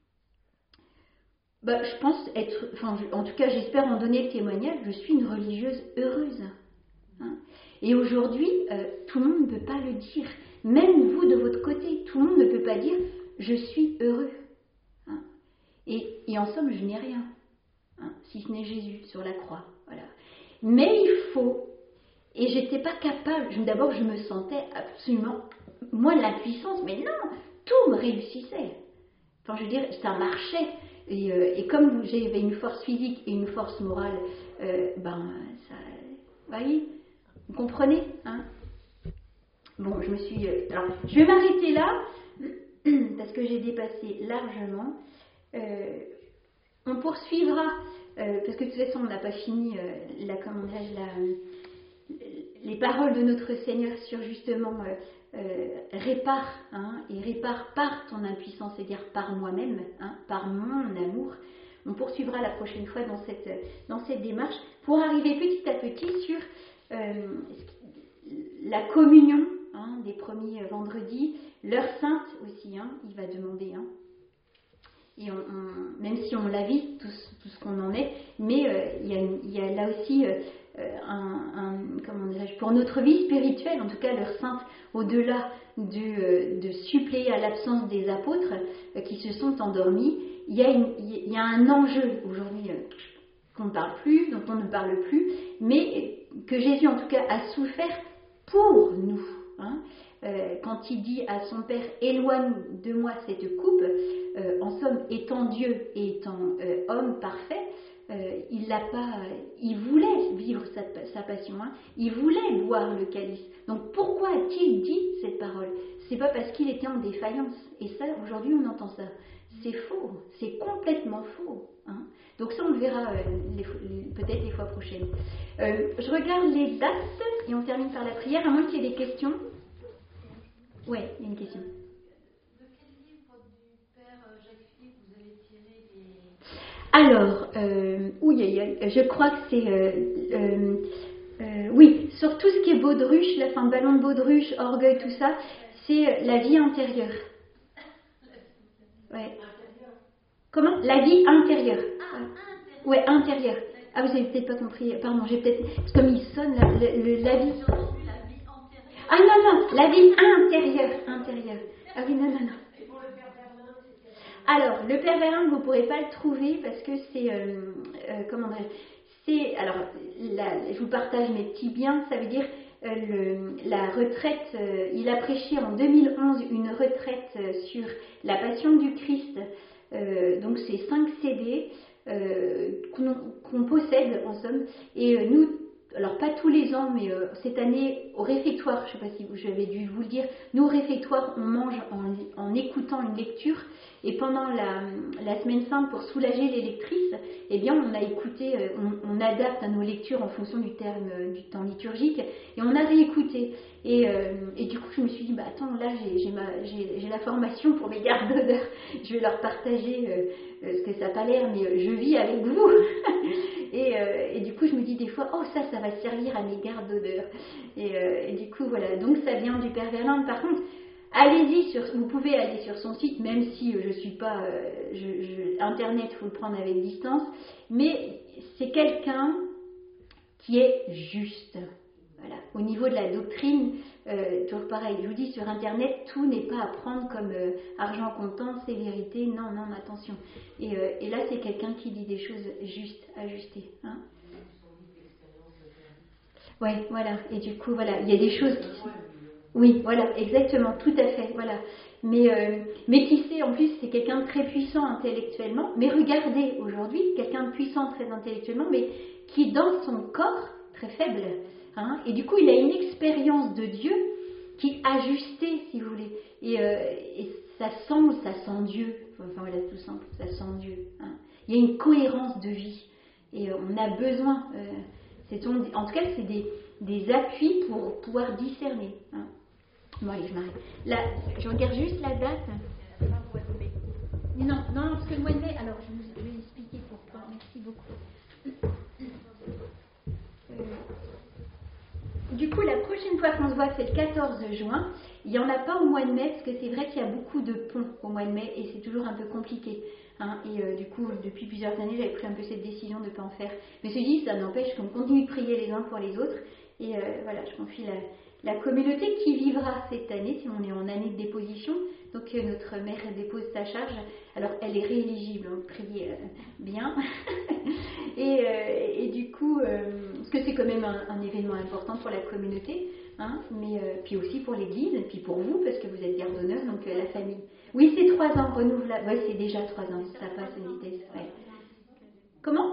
[SPEAKER 1] Bah, je pense être, enfin, je, en tout cas j'espère en donner le témoignage, je suis une religieuse heureuse. Hein. Et aujourd'hui, euh, tout le monde ne peut pas le dire. Même vous de votre côté, tout le monde ne peut pas dire « je suis heureux hein. ». Et, et en somme, je n'ai rien, hein, si ce n'est Jésus sur la croix. Voilà. Mais il faut, et j'étais pas capable, d'abord je me sentais absolument, moi de la puissance, mais non, tout me réussissait. Enfin je veux dire, ça marchait. Et, euh, et comme j'avais une force physique et une force morale, euh, ben ça, vous voyez, vous comprenez hein. Bon, je me suis... Euh, alors, je vais m'arrêter là, parce que j'ai dépassé largement. Euh, on poursuivra, euh, parce que de toute façon, on n'a pas fini euh, la, comment dirais-je, la, les paroles de notre Seigneur sur justement euh, euh, répare, hein, et répare par ton impuissance, c'est-à-dire par moi-même, hein, par mon amour. On poursuivra la prochaine fois dans cette, dans cette démarche pour arriver petit à petit sur euh, la communion hein, des premiers vendredis, l'heure sainte aussi, hein, il va demander. Hein, et on, on, même si on la vit, tout, tout ce qu'on en est, mais euh, il, y a une, il y a là aussi euh, un, un, comment dirais-je, pour notre vie spirituelle, en tout cas l'heure sainte, au-delà du, euh, de suppléer à l'absence des apôtres euh, qui se sont endormis, il y a, une, il y a un enjeu aujourd'hui euh, qu'on ne parle plus, dont on ne parle plus, mais que Jésus en tout cas a souffert pour nous. Hein. Euh, quand il dit à son Père « éloigne de moi cette coupe euh, », en somme, étant Dieu et étant euh, homme parfait, euh, il l'a pas, il voulait vivre sa, sa passion, hein. Il voulait boire le calice. Donc pourquoi a-t-il dit cette parole? C'est pas parce qu'il était en défaillance. Et ça, aujourd'hui, on entend ça. C'est faux, c'est complètement faux. Hein. Donc ça, on le verra euh, les, les, peut-être les fois prochaines. Euh, je regarde les dates et on termine par la prière, à moins qu'il y ait des questions. Oui, il y a une question.
[SPEAKER 3] De quel livre du Père Jacques-Philippe vous avez tiré les...
[SPEAKER 1] Alors, euh, oui, je crois que c'est... Euh, euh, euh, oui, sur tout ce qui est baudruche, la fin de ballon de baudruche, orgueil, tout ça, c'est la vie antérieure. Ouais. Comment? La vie intérieure. Ah, ouais, intérieure. Ah, vous avez peut-être pas compris. Pardon, j'ai peut-être... Parce que comme il sonne, la, la, la vie... Ah non, non, la vie intérieure, intérieure. Ah oui, non, non, non. Alors, le Père Verlaine, vous ne pourrez pas le trouver parce que c'est... Euh, euh, comment dire? C'est... Alors, la, je vous partage mes petits biens, ça veut dire euh, le, la retraite... Euh, il a prêché en deux mille onze une retraite euh, sur la Passion du Christ. Euh, donc, c'est cinq C D euh, qu'on, qu'on possède, en somme. Et euh, nous... Alors pas tous les ans, mais euh, cette année au réfectoire, je ne sais pas si vous, j'avais dû vous le dire, nous au réfectoire on mange en, en écoutant une lecture et pendant la, la semaine sainte pour soulager les lectrices, eh bien on a écouté, euh, on, on adapte à nos lectures en fonction du terme euh, du temps liturgique et on a réécouté et, euh, et du coup je me suis dit bah attends là j'ai, j'ai, ma, j'ai, j'ai la formation pour mes gardes d'odeur, je vais leur partager euh, euh, ce que ça n'a pas l'air mais euh, je vis avec vous et, euh, et du coup je me dis des fois oh ça ça va servir à mes gardes d'odeur et, euh, et du coup voilà donc ça vient du Père Verlaine. Par contre allez-y sur, vous pouvez aller sur son site même si je suis pas euh, je, je, internet faut le prendre avec distance mais c'est quelqu'un qui est juste. Voilà. Au niveau de la doctrine, euh, toujours pareil, je vous dis sur internet, tout n'est pas à prendre comme euh, argent comptant, c'est vérité, non, non, attention. Et, euh, et là, c'est quelqu'un qui dit des choses justes, ajustées. Hein. Ouais, voilà. Et du coup, voilà, il y a des choses qui sont... Oui, voilà, exactement, tout à fait, voilà. Mais, euh, mais qui sait, en plus, c'est quelqu'un de très puissant intellectuellement. Mais regardez, aujourd'hui, quelqu'un de puissant très intellectuellement, mais qui, dans son corps, très faible. Hein, et du coup, il a une expérience de Dieu qui est ajustée, si vous voulez. Et, euh, et ça sent, ça sent Dieu. enfin voilà, tout simple, ça sent Dieu. Hein. Il y a une cohérence de vie et euh, on a besoin, euh, c'est ton, en tout cas c'est des, des appuis pour pouvoir discerner. Hein. Bon allez, je m'arrête. Là, je regarde juste la date. Mais non, non, parce que le mois de mai, alors je vous je vais expliquer pourquoi, merci beaucoup. Euh, du coup, la prochaine fois qu'on se voit, c'est le quatorze juin. Il n'y en a pas au mois de mai, parce que c'est vrai qu'il y a beaucoup de ponts au mois de mai, et c'est toujours un peu compliqué. Hein, et euh, du coup, depuis plusieurs années, j'avais pris un peu cette décision de ne pas en faire. Mais je me suis dit, ça n'empêche qu'on continue de prier les uns pour les autres. Et euh, voilà, je confie la, la communauté qui vivra cette année, si on est en année de déposition. Donc euh, notre mère dépose sa charge. Alors elle est rééligible, hein, priez euh, bien. et, euh, et du coup, euh, parce que c'est quand même un, un événement important pour la communauté, hein, mais euh, puis aussi pour l'Église, et puis pour vous, parce que vous êtes garde d'honneur, donc euh, la famille. Oui, c'est trois ans renouvelable. Oui, c'est déjà trois ans, ça passe à vitesse. Ouais. Comment ?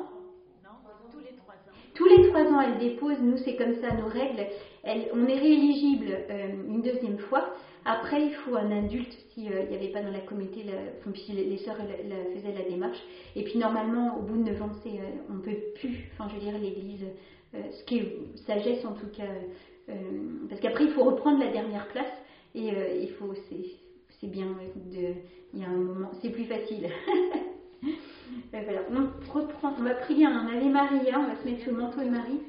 [SPEAKER 3] Tous les trois ans.
[SPEAKER 1] Tous les trois ans, elle dépose. Nous, c'est comme ça, nos règles. Elle, on est rééligible euh, une deuxième fois. Après, il faut un adulte s'il n'y avait pas dans la communauté, la, enfin, si les, les sœurs la, la, faisaient la démarche. Et puis, normalement, au bout de neuf ans, c'est, euh, on ne peut plus, enfin, je veux dire, l'Église, euh, ce qui est sagesse en tout cas, euh, parce qu'après, il faut reprendre la dernière place. Et euh, il faut, c'est, c'est bien, de, il y a un moment, c'est plus facile. Euh, voilà. On reprend, on va prier un Ave Maria, on va se mettre sous le manteau de Marie.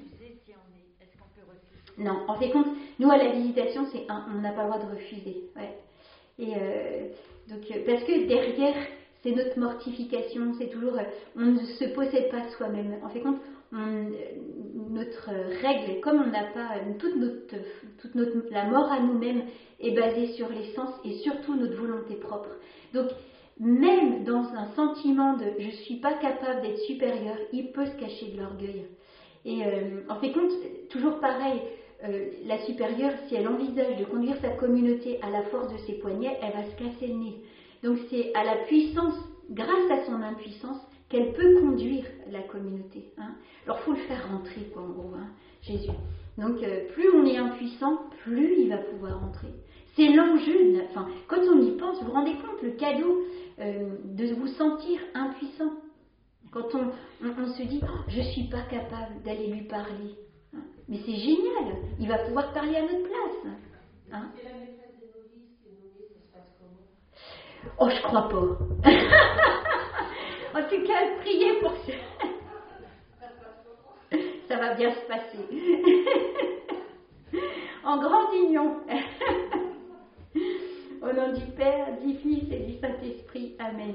[SPEAKER 1] Non, en fait compte, nous à la visitation, c'est un, on n'a pas le droit de refuser. Ouais. Et euh, donc, parce que derrière, c'est notre mortification, c'est toujours, on ne se possède pas soi-même. En fait compte, on, notre règle, comme on n'a pas toute notre, toute notre, la mort à nous-mêmes est basée sur les sens et surtout notre volonté propre. Donc même dans un sentiment de je suis pas capable d'être supérieur, il peut se cacher de l'orgueil. Et euh, en fait compte, toujours pareil, euh, la supérieure, si elle envisage de conduire sa communauté à la force de ses poignets, elle va se casser le nez. Donc c'est à la puissance, grâce à son impuissance, qu'elle peut conduire la communauté. Hein. Alors il faut le faire rentrer, quoi, en gros, hein, Jésus. Donc euh, plus on est impuissant, plus il va pouvoir entrer. C'est l'enjeu, enfin, quand on y pense, vous vous rendez compte, le cadeau euh, de vous sentir impuissant. Quand on, on, on se dit, oh, je ne suis pas capable d'aller lui parler. Hein. Mais c'est génial, il va pouvoir parler à notre place. Hein.
[SPEAKER 3] C'est la maîtresse des novices qui est nommée, ça se passe comment ?
[SPEAKER 1] Oh, je crois pas. En tout cas, priez pour ça. Ça va bien se passer. En grande union. Au nom du Père, du Fils et du Saint-Esprit. Amen.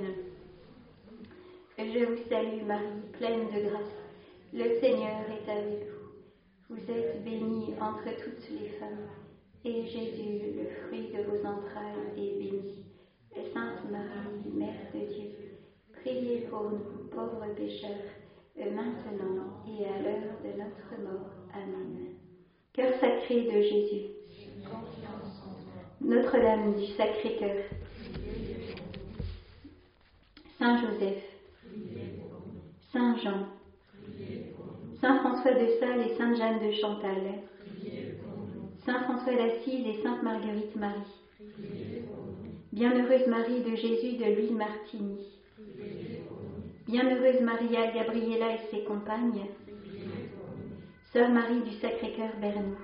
[SPEAKER 1] Je vous salue Marie, pleine de grâce. Le Seigneur est avec vous. Vous êtes bénie entre toutes les femmes. Et Jésus, le fruit de vos entrailles, est béni. Sainte Marie, Mère de Dieu, priez pour nous, pauvres pécheurs, maintenant et à l'heure de notre mort. Amen. Cœur sacré de Jésus, Notre-Dame du Sacré-Cœur, Saint Joseph, Saint Jean, Saint François de Sales et Sainte Jeanne de Chantal, Saint François d'Assise et Sainte Marguerite Marie, Bienheureuse Marie de Jésus de l'Huile Martigny, Bienheureuse Maria Gabriela et ses compagnes, Sœur Marie du Sacré-Cœur Bernou.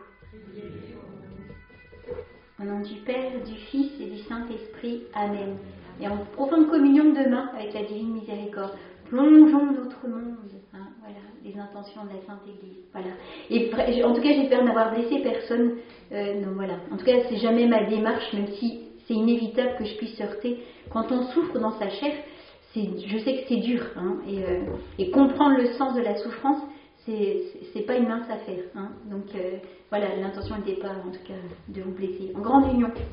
[SPEAKER 1] Au nom du Père, du Fils et du Saint-Esprit. Amen. Et en profonde communion demain avec la Divine Miséricorde, plongeons notre monde. Hein, voilà, les intentions de la Sainte Église. Voilà. Et en tout cas, j'espère n'avoir blessé personne. Euh, non, voilà. En tout cas, c'est jamais ma démarche, même si c'est inévitable que je puisse heurter. Quand on souffre dans sa chair, c'est, je sais que c'est dur. Hein, et, euh, et comprendre le sens de la souffrance, c'est, c'est pas une mince affaire. Hein, donc euh, voilà, l'intention n'était pas, en tout cas, de vous blesser. En grande union.